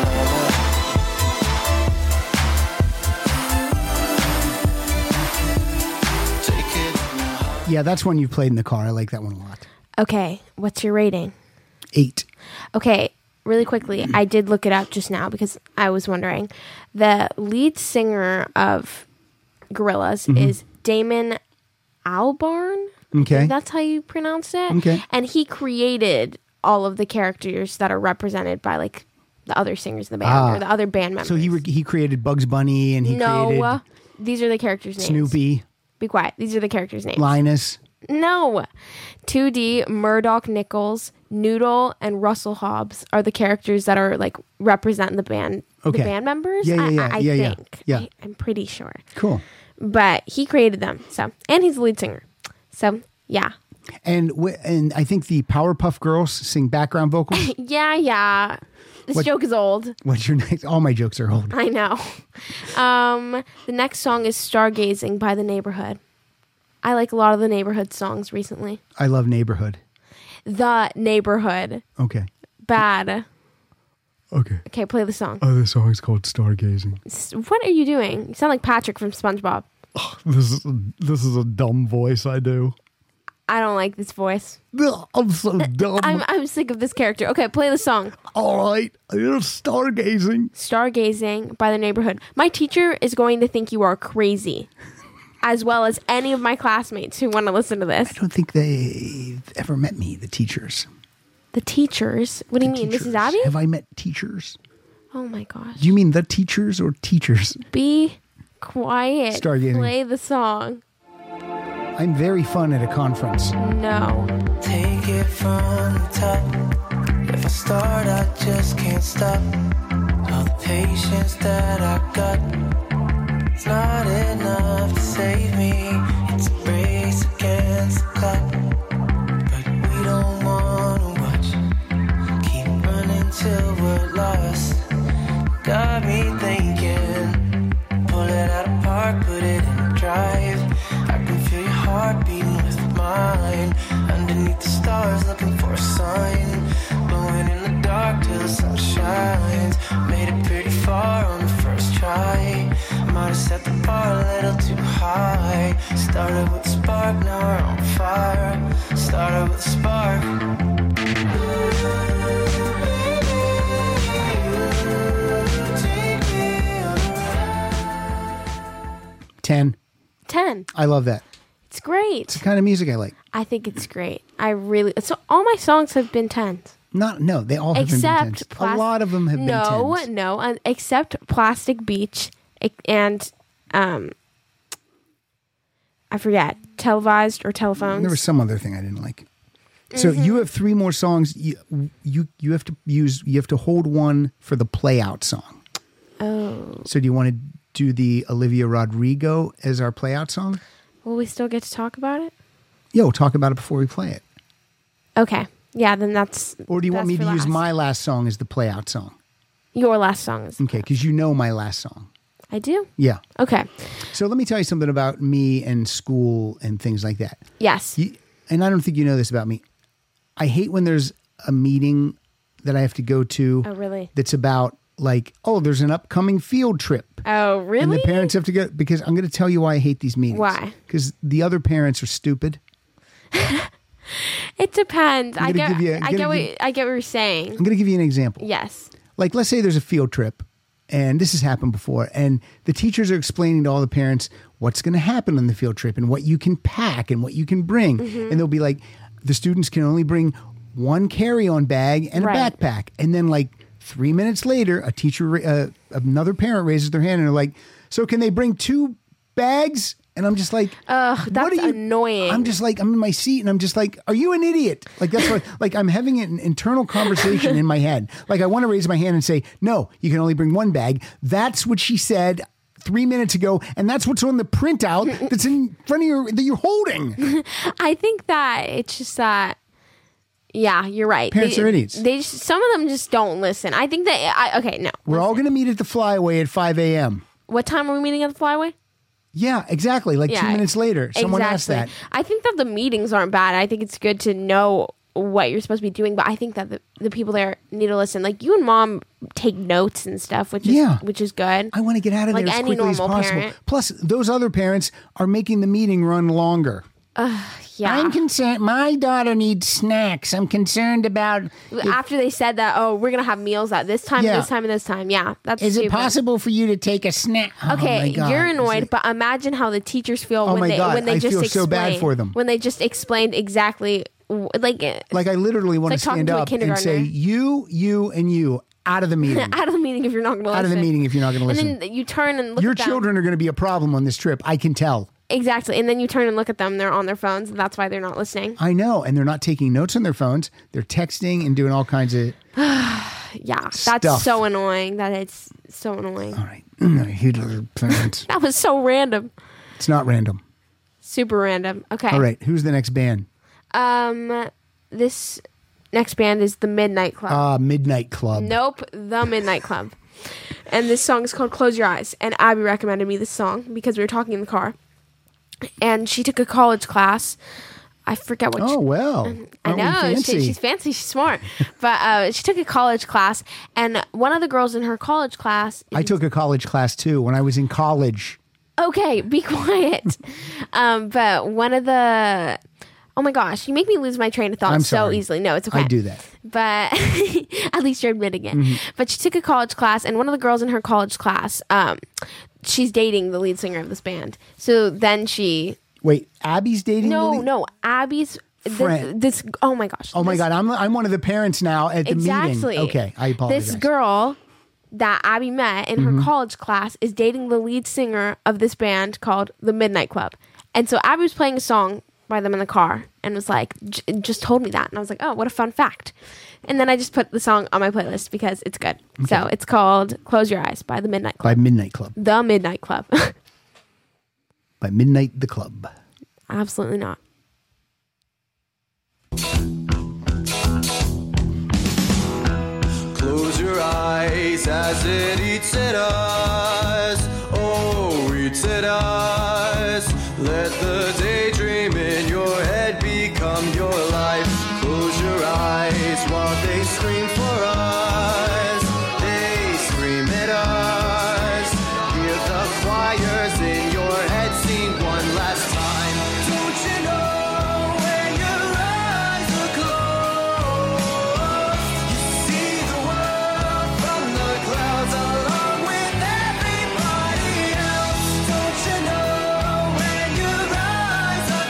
now. Take it in your heart. Yeah, that's one you played in the car. I like that one a lot. Okay, what's your rating? 8. Okay, really quickly, I did look it up just now because I was wondering. The lead singer of Gorillaz is Damon Albarn. I Okay. think that's how you pronounce it. Okay. And he created all of the characters that are represented by like the other singers in the band or the other band members. So he created Bugs Bunny and he created No, these are the characters' names. Snoopy, Be quiet. These are the characters' names. Linus. No. 2D, Murdoch Nichols, Noodle, and Russell Hobbs are the characters that are like represent the band, Okay. the band members. Yeah, I yeah. think. Yeah. I'm pretty sure. Cool. But he created them. So, and he's the lead singer. So, yeah. And I think the Powerpuff Girls sing background vocals. Yeah. This What- joke is old. What's your next? All my jokes are old. I know. The next song is Stargazing by The Neighborhood. I like a lot of the Neighborhood songs recently. I love Neighborhood. The Neighborhood. Okay. Bad. Okay. Okay, play the song. Oh, the song is called Stargazing. What are you doing? You sound like Patrick from SpongeBob. This is a dumb voice I do. I don't like this voice. I'm so dumb. I'm sick of this character. Okay, play the song. All right. It's Stargazing. Stargazing by the Neighborhood. My teacher is going to think you are crazy, as well as any of my classmates who want to listen to this. I don't think they've ever met me, the teachers. The teachers? What do you mean, Teachers. Mrs. Abby? Have I met teachers? Oh my gosh. Do you mean the teachers or teachers? Be quiet. Stargazing. Play the song. I'm very fun at a conference. No. Take it from the top. If I start, I just can't stop. All the patience that I got, it's not enough to save me. It's a race against the clock, but we don't wanna watch. Keep running till we're lost. Got me thinking, pull it out of park, put it in drive. I can feel your heart beating with mine. Underneath the stars, looking for a sign. Blowing in the dark till the sun shines. Made it pretty far on the first try. Might have set the bar a little too high. Started with a spark, now we're on fire. Started with a spark. 10. 10. I love that. It's great. It's the kind of music I like. I think it's great. So all my songs have been 10s. No, they all have been tens. Except A lot of them have been tens. No, except Plastic Beach and I forget, Televised or Telephones. There was some other thing I didn't like. So you have 3 more songs. You have to hold one for the play out song. Oh. So do you want to do the Olivia Rodrigo as our play out song? Will we still get to talk about it? Yeah, we'll talk about it before we play it. Okay. Yeah, then that's... Or do you want me to for use last. my last song as the play out song? Your last song is... Okay, because you know my last song. I do? Yeah. Okay. So let me tell you something about me and school and things like that. Yes. And I don't think you know this about me. I hate when there's a meeting that I have to go to. Oh, really? That's about like, oh, there's an upcoming field trip. Oh, really? And the parents have to go, because I'm going to tell you why I hate these meetings. Why? Because the other parents are stupid. It depends. I'm I gonna get what you're saying. I'm going to give you an example. Yes. Like, let's say there's a field trip, and this has happened before, and the teachers are explaining to all the parents what's going to happen on the field trip and what you can pack and what you can bring. Mm-hmm. And they'll be like, the students can only bring one carry-on bag and a Right. backpack. And then like 3 minutes later, another parent raises their hand and they're like, so can they bring 2 bags? And I'm just like, Ugh, that's what are you, annoying. I'm just like, I'm in my seat and I'm just like, are you an idiot? Like that's what, like I'm having an internal conversation in my head. Like I want to raise my hand and say, no, you can only bring 1 bag. That's what she said 3 minutes ago. And that's what's on the printout that's in front of you that you're holding. I think that it's just that, yeah, you're right. Parents are idiots. Some of them just don't listen. I think that, okay, no. We're all going to meet at the Flyaway at 5 a.m. What time are we meeting at the Flyway? Yeah, exactly. Like 2 minutes later. Someone asked that. I think that the meetings aren't bad. I think it's good to know what you're supposed to be doing, but I think that the people there need to listen. Like you and mom take notes and stuff, which is good. I want to get out of there Like as any quickly as normal possible. parent. Plus, those other parents are making the meeting run longer. Yeah. I'm concerned. My daughter needs snacks. I'm concerned about. After they said that, oh, we're gonna have meals at this time, Yeah. this time, and this time. Yeah, that's. Is it stupid. possible for you to take a snack? Oh, Okay, my God. you're Is annoyed, it- but imagine how the teachers feel Oh when my they God, when they I just feel explain, so bad for them. when they just explained exactly Like I literally want like to talking stand to a up and say, kindergartner. you, and you out of the meeting. out of the meeting if you're not going to listen. Out of the meeting if you're not going to listen. And then you turn and look Your at them. children are going to be a problem on this trip. I can tell. Exactly. And then you turn and look at them. They're on their phones. And that's why they're not listening. I know. And they're not taking notes on their phones. They're texting and doing all kinds of. Yeah. That's Stuff. so annoying. That it's so annoying. All right. I hate other parents. That was so random. It's not random. Super random. Okay. All right. Who's the next band? This next band is The Midnight Club. Midnight Club. Nope. The Midnight Club. And this song is called Close Your Eyes. And Abby recommended me this song because we were talking in the car. and she took a college class. I forget what. Oh, well. I Aren't we know fancy? she's fancy. She's smart, but she took a college class, and one of the girls in her college class. I took a college class too when I was in college. Okay, be quiet. But one of the. Oh my gosh, you make me lose my train of thought I'm so sorry. easily. No, it's okay. I do that. But at least you're admitting it. Mm-hmm. But she took a college class, and one of the girls in her college class, she's dating the lead singer of this band. So then she. Wait, Abby's dating? No, Abby's Friend. this. Oh my gosh. Oh my this- God, I'm one of the parents now at the Exactly. meeting. Okay, I apologize. This girl that Abby met in Mm-hmm. her college class is dating the lead singer of this band called The Midnight Club. And so Abby was playing a song by them in the car and was like, just told me that. And I was like, oh, what a fun fact. And then I just put the song on my playlist because it's good. So it's called Close Your Eyes by The Midnight Club. By Midnight Club. The Midnight Club. By Midnight the Club. Absolutely not. Close your eyes as it eats at us. Oh, eats at us. Let the daydream in your head become your life. Close your eyes while they scream for us. They scream at us. Hear the choirs in your head sing one last time. Don't you know when your eyes are closed, you see the world from the clouds along with everybody else? Don't you know when your eyes are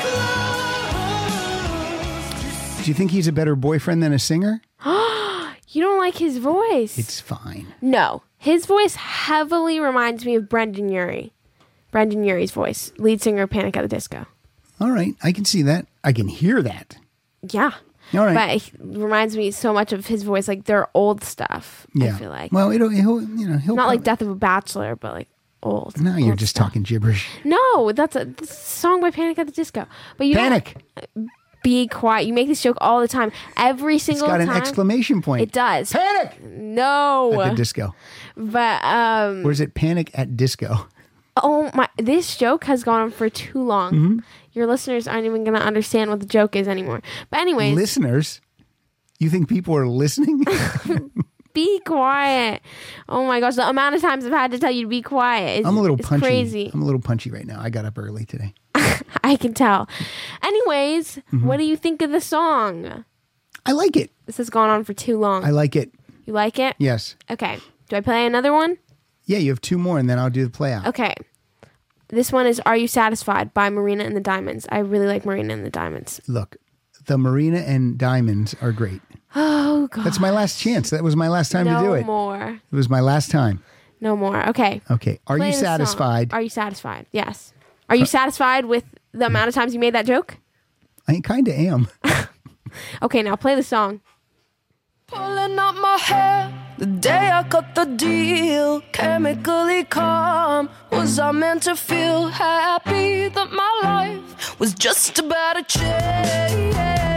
closed? Do you think he's a better boyfriend than a singer? You don't like his voice. It's fine. No. His voice heavily reminds me of Brendan Urie. Brendan Urie's voice, lead singer of Panic at the Disco. All right, I can see that. I can hear that. Yeah. All right. But it reminds me so much of his voice, like their old stuff. Yeah. I feel like. Well, he'll Not like Death of a Bachelor, but like old. No, you're old just stuff. talking gibberish. No, that's a song by Panic at the Disco. But you don't- Panic. Be quiet. You make this joke all the time. Every It's single got time. an exclamation point. It does. Panic No. at the disco. But Or is it Panic at Disco? oh my, this joke has gone on for too long. Mm-hmm. Your listeners aren't even going to understand what the joke is anymore. But anyways, Listeners, you think people are listening? be quiet. Oh my gosh, the amount of times I've had to tell you to be quiet is I'm a little it's punchy. crazy. I'm a little punchy right now. I got up early today. I can tell. Anyways, Mm-hmm. what do you think of the song? I like it. This has gone on for too long. I like it. You like it? Yes. Okay. Do I play another one? Yeah, you have two more, and then I'll do the play out. Okay. This one is Are You Satisfied by Marina and the Diamonds. I really like Marina and the Diamonds. Look, the Marina and Diamonds are great. Oh, God. That's my last chance. That was my last time to do it. No more. It was my last time. No more. Okay. Okay. Are Play you the song. satisfied? Are you satisfied? Yes. Are you satisfied with the amount of times you made that joke? I kind of am. Okay, now play the song. Pulling out my hair the day I cut the deal. Chemically calm. Was I meant to feel happy that my life was just about to change?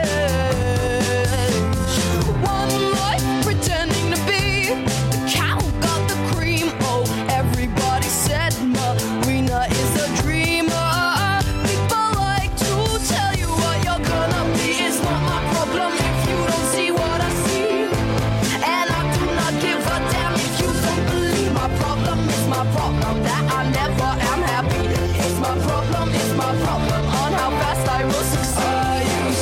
One life pretending to be the cow got the cream. Oh, everybody said Marina is a dreamer. People like to tell you what you're gonna be. It's not my problem if you don't see what I see. And I do not give a damn if you don't believe. My problem is my problem that I never am happy. It's my problem on how fast I will succeed. Are you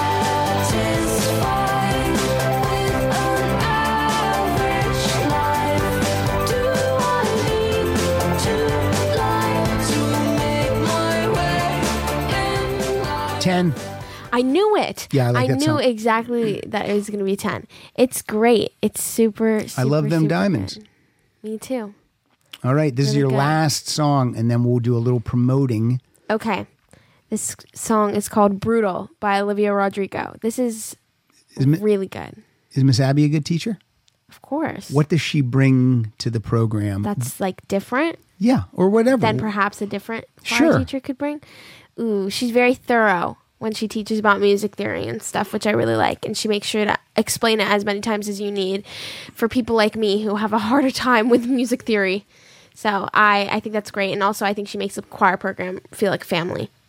satisfied with an average life? Do I need to lie to make my way in life? 10. I knew it. Yeah, I like that knew song. exactly that it was going to be 10. It's great. It's super, I love super, them super diamonds. good. Me too. All right. This is Really your good. last song, and then we'll do a little promoting. Okay. This song is called Brutal by Olivia Rodrigo. This is really good. Is Miss Abby a good teacher? Of course. What does she bring to the program? That's like different Yeah, or whatever. than perhaps a different choir Sure. teacher could bring. Ooh, she's very thorough when she teaches about music theory and stuff, which I really like. And she makes sure to explain it as many times as you need for people like me who have a harder time with music theory. So I think that's great. And also I think she makes the choir program feel like family.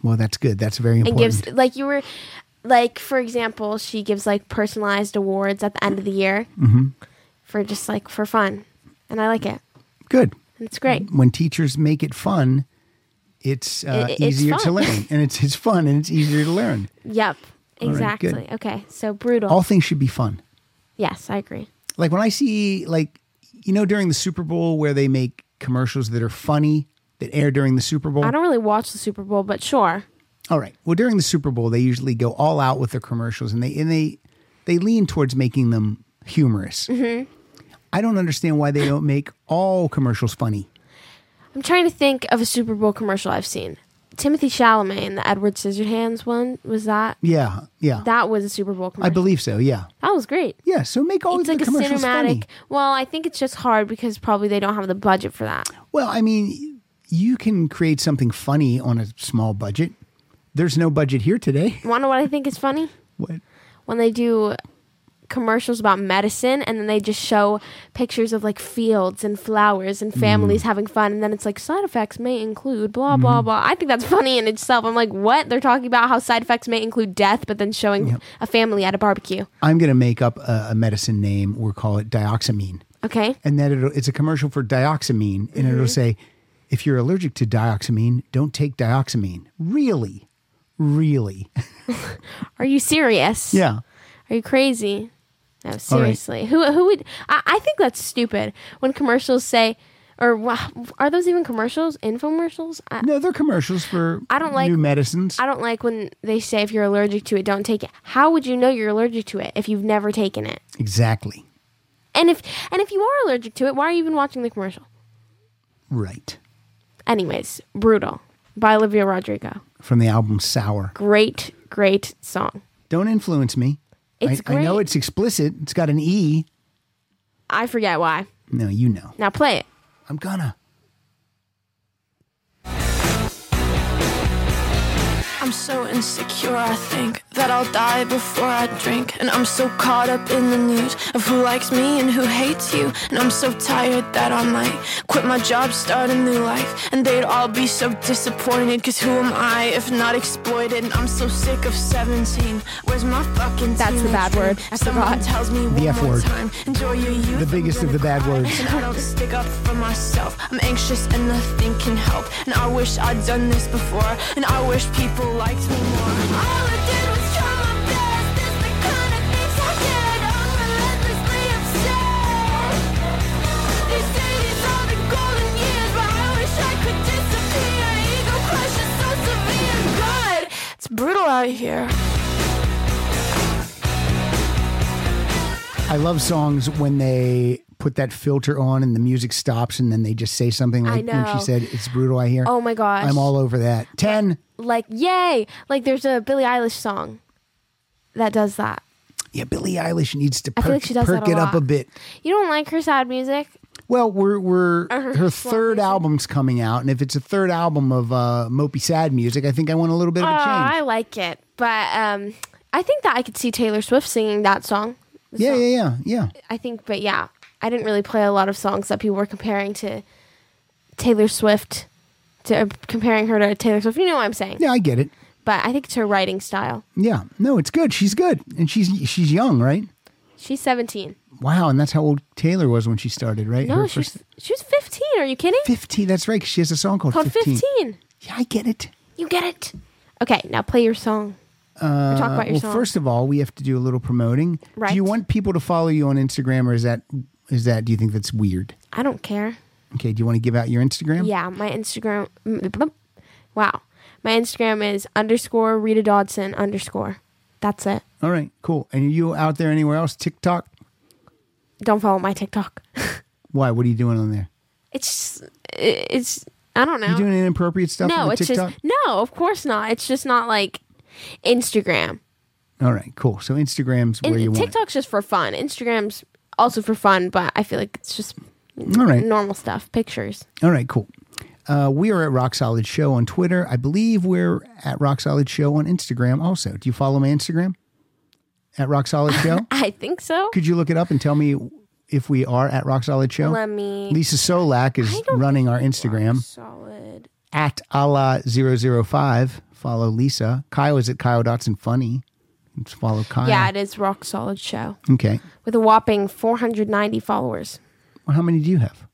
Well, that's good. That's very And important. gives for example, she gives like personalized awards at the end of the year for just like for fun, and I like it. Good. It's great. When teachers make it fun, it's It's easier to fun. learn, and it's fun and it's easier to learn. Yep, right, exactly. good. Okay, so brutal. All things should be fun. Yes, I agree. Like when I see, like, during the Super Bowl where they make commercials that are funny that air during the Super Bowl. I don't really watch the Super Bowl, but sure. All right. Well, during the Super Bowl, they usually go all out with their commercials, and they lean towards making them humorous. Mm-hmm. I don't understand why they don't make all commercials funny. I'm trying to think of a Super Bowl commercial I've seen. Timothy Chalamet in the Edward Scissorhands one, was that? Yeah. That was a Super Bowl commercial. I believe so. Yeah. That was great. Yeah. So make all It's of like the a commercials cinematic. funny. Well, I think it's just hard because probably they don't have the budget for that. Well, I mean, you can create something funny on a small budget. There's no budget here today. Want to know what I think is funny? What? When they do commercials about medicine and then they just show pictures of like fields and flowers and families having fun, and then it's like side effects may include blah blah blah. I think that's funny in itself. I'm like, what? They're talking about how side effects may include death, but then showing a family at a barbecue. I'm going to make up a medicine name. We'll call it dioxamine. Okay. And then it's a commercial for dioxamine, and it'll say, if you're allergic to dioxamine, don't take dioxamine. Really? Are you serious? Yeah. Are you crazy? No, seriously. Who would? I think that's stupid when commercials say, or are those even commercials? Infomercials? No, they're commercials for I don't like new medicines. I don't like when they say if you're allergic to it, don't take it. How would you know you're allergic to it if you've never taken it? Exactly. And if you are allergic to it, why are you even watching the commercial? Right. Anyways, Brutal by Olivia Rodrigo. From the album Sour. Great song. Don't influence me. It's I know great. it's explicit. It's got an E. I forget why. No, you know. Now play it. I'm gonna. I'm so insecure, I think that I'll die before I drink. And I'm so caught up in the news of who likes me and who hates you. And I'm so tired that I might quit my job, start a new life. And they'd all be so disappointed, cause who am I if not exploited? And I'm so sick of 17. Where's my fucking That's the bad teenage word. dream? I Someone forgot. tells me The one F more word. time, enjoy your youth. The biggest of the bad words. And I don't stick up for myself. I'm anxious and nothing can help. And I wish I'd done this before. And I wish people liked me more. All I did was try my best. This the kind of things I did. I'm relentlessly upset. They say these are the golden years, but I wish I could disappear. Ego crush is so severe. God, it's brutal out here. I love songs when they put that filter on and the music stops and then they just say something like when she know. said, it's brutal, I hear. Oh my gosh. I'm all over that. 10. Like, yay! Like, there's a Billie Eilish song that does that. Yeah, Billie Eilish needs to I feel like she does perk that a it up lot. a bit. You don't like her sad music? Well, we're Or her slow third music? album's coming out, and if it's a third album of mopey sad music, I think I want a little bit of a I change. like it. But I think that I could see Taylor Swift singing that song. Yeah. I think, but yeah, I didn't really play a lot of songs that people were comparing to Taylor Swift, comparing her to Taylor Swift. You know what I'm saying? Yeah, I get it. But I think it's her writing style. Yeah, no, it's good. She's good, and she's young, right? She's 17. Wow, and that's how old Taylor was when she started, right? No, Her she was 15. Are you kidding? 15. That's right. 'Cause she has a song called 15. Yeah, I get it. You get it. Okay, now play your song. Or talk about your Well, song. first of all, we have to do a little promoting. Right. Do you want people to follow you on Instagram, or is that do you think that's weird? I don't care. Okay, do you want to give out your Instagram? Yeah, my Instagram. Wow. My Instagram is _Rita Dodson _ That's it. All right, cool. And are you out there anywhere else? TikTok? Don't follow my TikTok. Why? What are you doing on there? It's I don't know. You doing inappropriate stuff no, on the it's TikTok? just no, of course not. It's just not like Instagram. All right, cool. So Instagram's where you want it. TikTok's just for fun. Instagram's also for fun, but I feel like it's just All right. normal stuff, pictures. All right, cool. We are at Rock Solid Show on Twitter. I believe we're at Rock Solid Show on Instagram also. Do you follow my Instagram? At Rock Solid Show? I think so. Could you look it up and tell me if we are at Rock Solid Show? Let me. Lisa Solak is I don't running our think Instagram. Solid at Allah005. Follow Lisa. Kyle is at Kyle Dotson Funny. Let's follow Kyle. Yeah, it is Rock Solid Show Okay. with a whopping 490 followers. Well, how many do you have?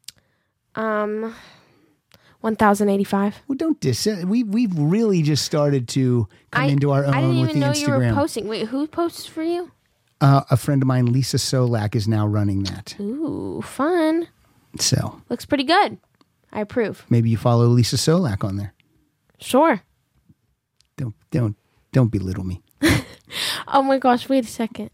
1,085. Well, don't diss it. We've really just started to come into our I didn't own with even the know you were Instagram. posting. Wait, who posts for you? A friend of mine, Lisa Solak, is now running that. Ooh, fun. So Looks pretty good. I approve. maybe you follow Lisa Solak on there. Sure. Don't belittle me. Oh my gosh, wait a second.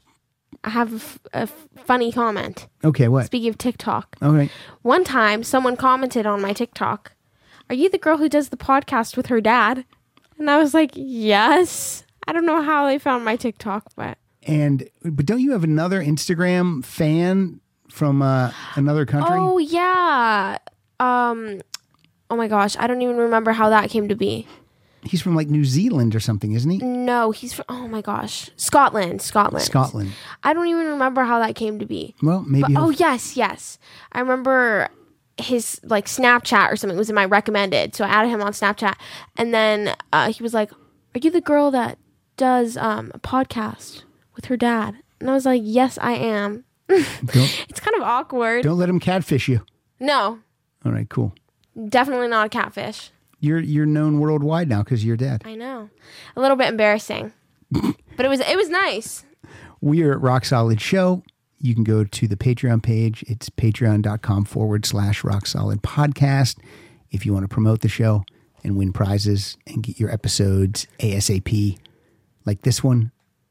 I have a funny comment. Okay, what? Speaking of TikTok. All right. One time, someone commented on my TikTok, "Are you the girl who does the podcast with her dad?" And I was like, yes. I don't know how they found my TikTok, but But don't you have another Instagram fan from another country? oh yeah. Oh my gosh, I don't even remember how that came to be. He's from like New Zealand or something, isn't he? No, he's from, oh my gosh, Scotland. Scotland. I don't even remember how that came to be. Well, maybe. But, oh yes. I remember his like Snapchat or something was in my recommended, so I added him on Snapchat, and then he was like, "Are you the girl that does a podcast with her dad?" And I was like, "Yes, I am." It's kind of awkward. Don't let him catfish you. No, All right, cool. definitely not a catfish. You're known worldwide now because you're dead. I know, a little bit embarrassing, but it was nice. We are at Rock Solid Show. You can go to the Patreon page. It's patreon.com/Rock Solid Podcast. If you want to promote the show and win prizes and get your episodes ASAP, like this one,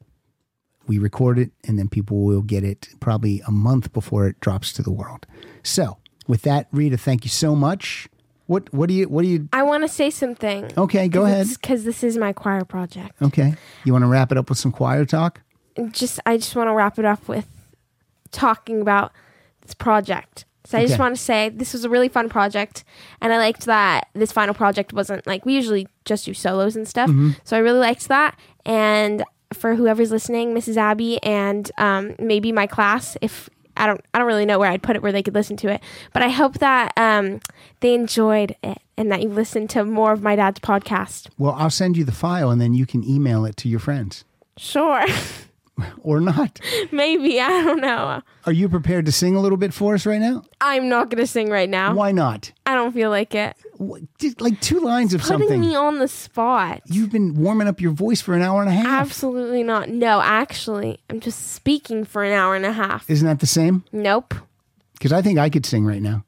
we record it and then people will get it probably a month before it drops to the world. So with that, Rita, thank you so much. What do you? I want to say something. Okay, go ahead. Because this is my choir project. Okay. You want to wrap it up with some choir talk? I just want to wrap it up with talking about this project. So I just Okay. want to say this was a really fun project, and I liked that this final project wasn't like we usually just do solos and stuff. Mm-hmm. So I really liked that. And for whoever's listening, Mrs. Abby and maybe my class, if I don't really know where I'd put it where they could listen to it, but I hope that they enjoyed it and that you listened to more of my dad's podcast. Well, I'll send you the file and then you can email it to your friends. Sure. Or not. Maybe. I don't know. Are you prepared to sing a little bit for us right now? I'm not going to sing right now. Why not? I don't feel like it. Just like 2 lines of Putting something. me on the spot. You've been warming up your voice for an hour and a half. Absolutely not. No, actually, I'm just speaking for an hour and a half. Isn't that the same? Nope. Because I think I could sing right now.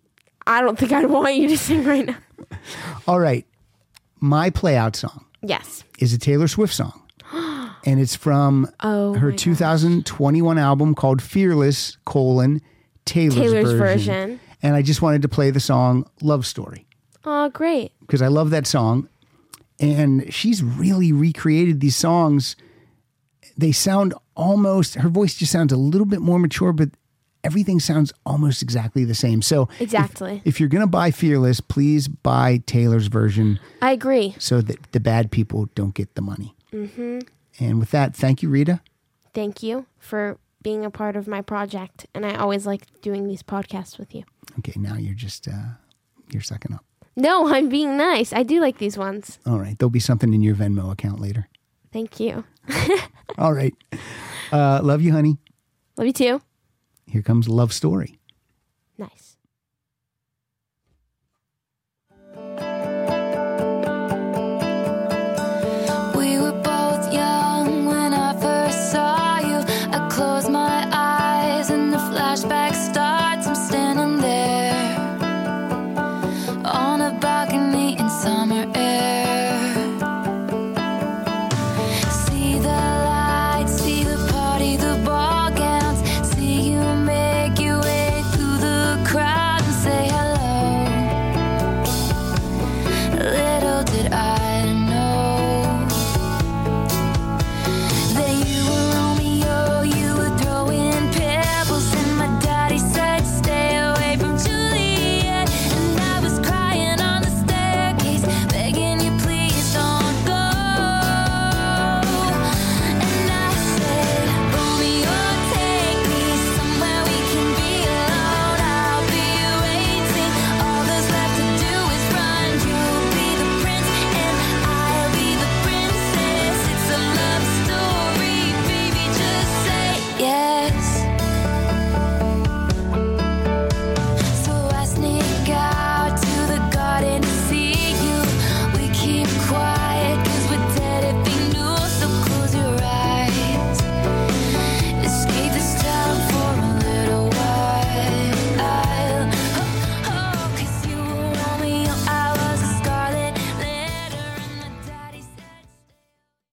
I don't think I'd want you to sing right now. All right. My play out song Yes. is a Taylor Swift song. And it's from her 2021 album called Fearless, Taylor's version. And I just wanted to play the song Love Story. Oh, great. Because I love that song. And she's really recreated these songs. They sound almost, her voice just sounds a little bit more mature, but everything sounds almost exactly the same. So Exactly. if you're going to buy Fearless, please buy Taylor's version I agree. so that the bad people don't get the money. Mm-hmm. And with that, thank you, Rita. Thank you for being a part of my project. And I always like doing these podcasts with you. Okay, now you're just, you're sucking up. No, I'm being nice. I do like these ones. All right, there'll be something in your Venmo account later. Thank you. All right. Love you, honey. Love you too. Here comes Love Story. Nice.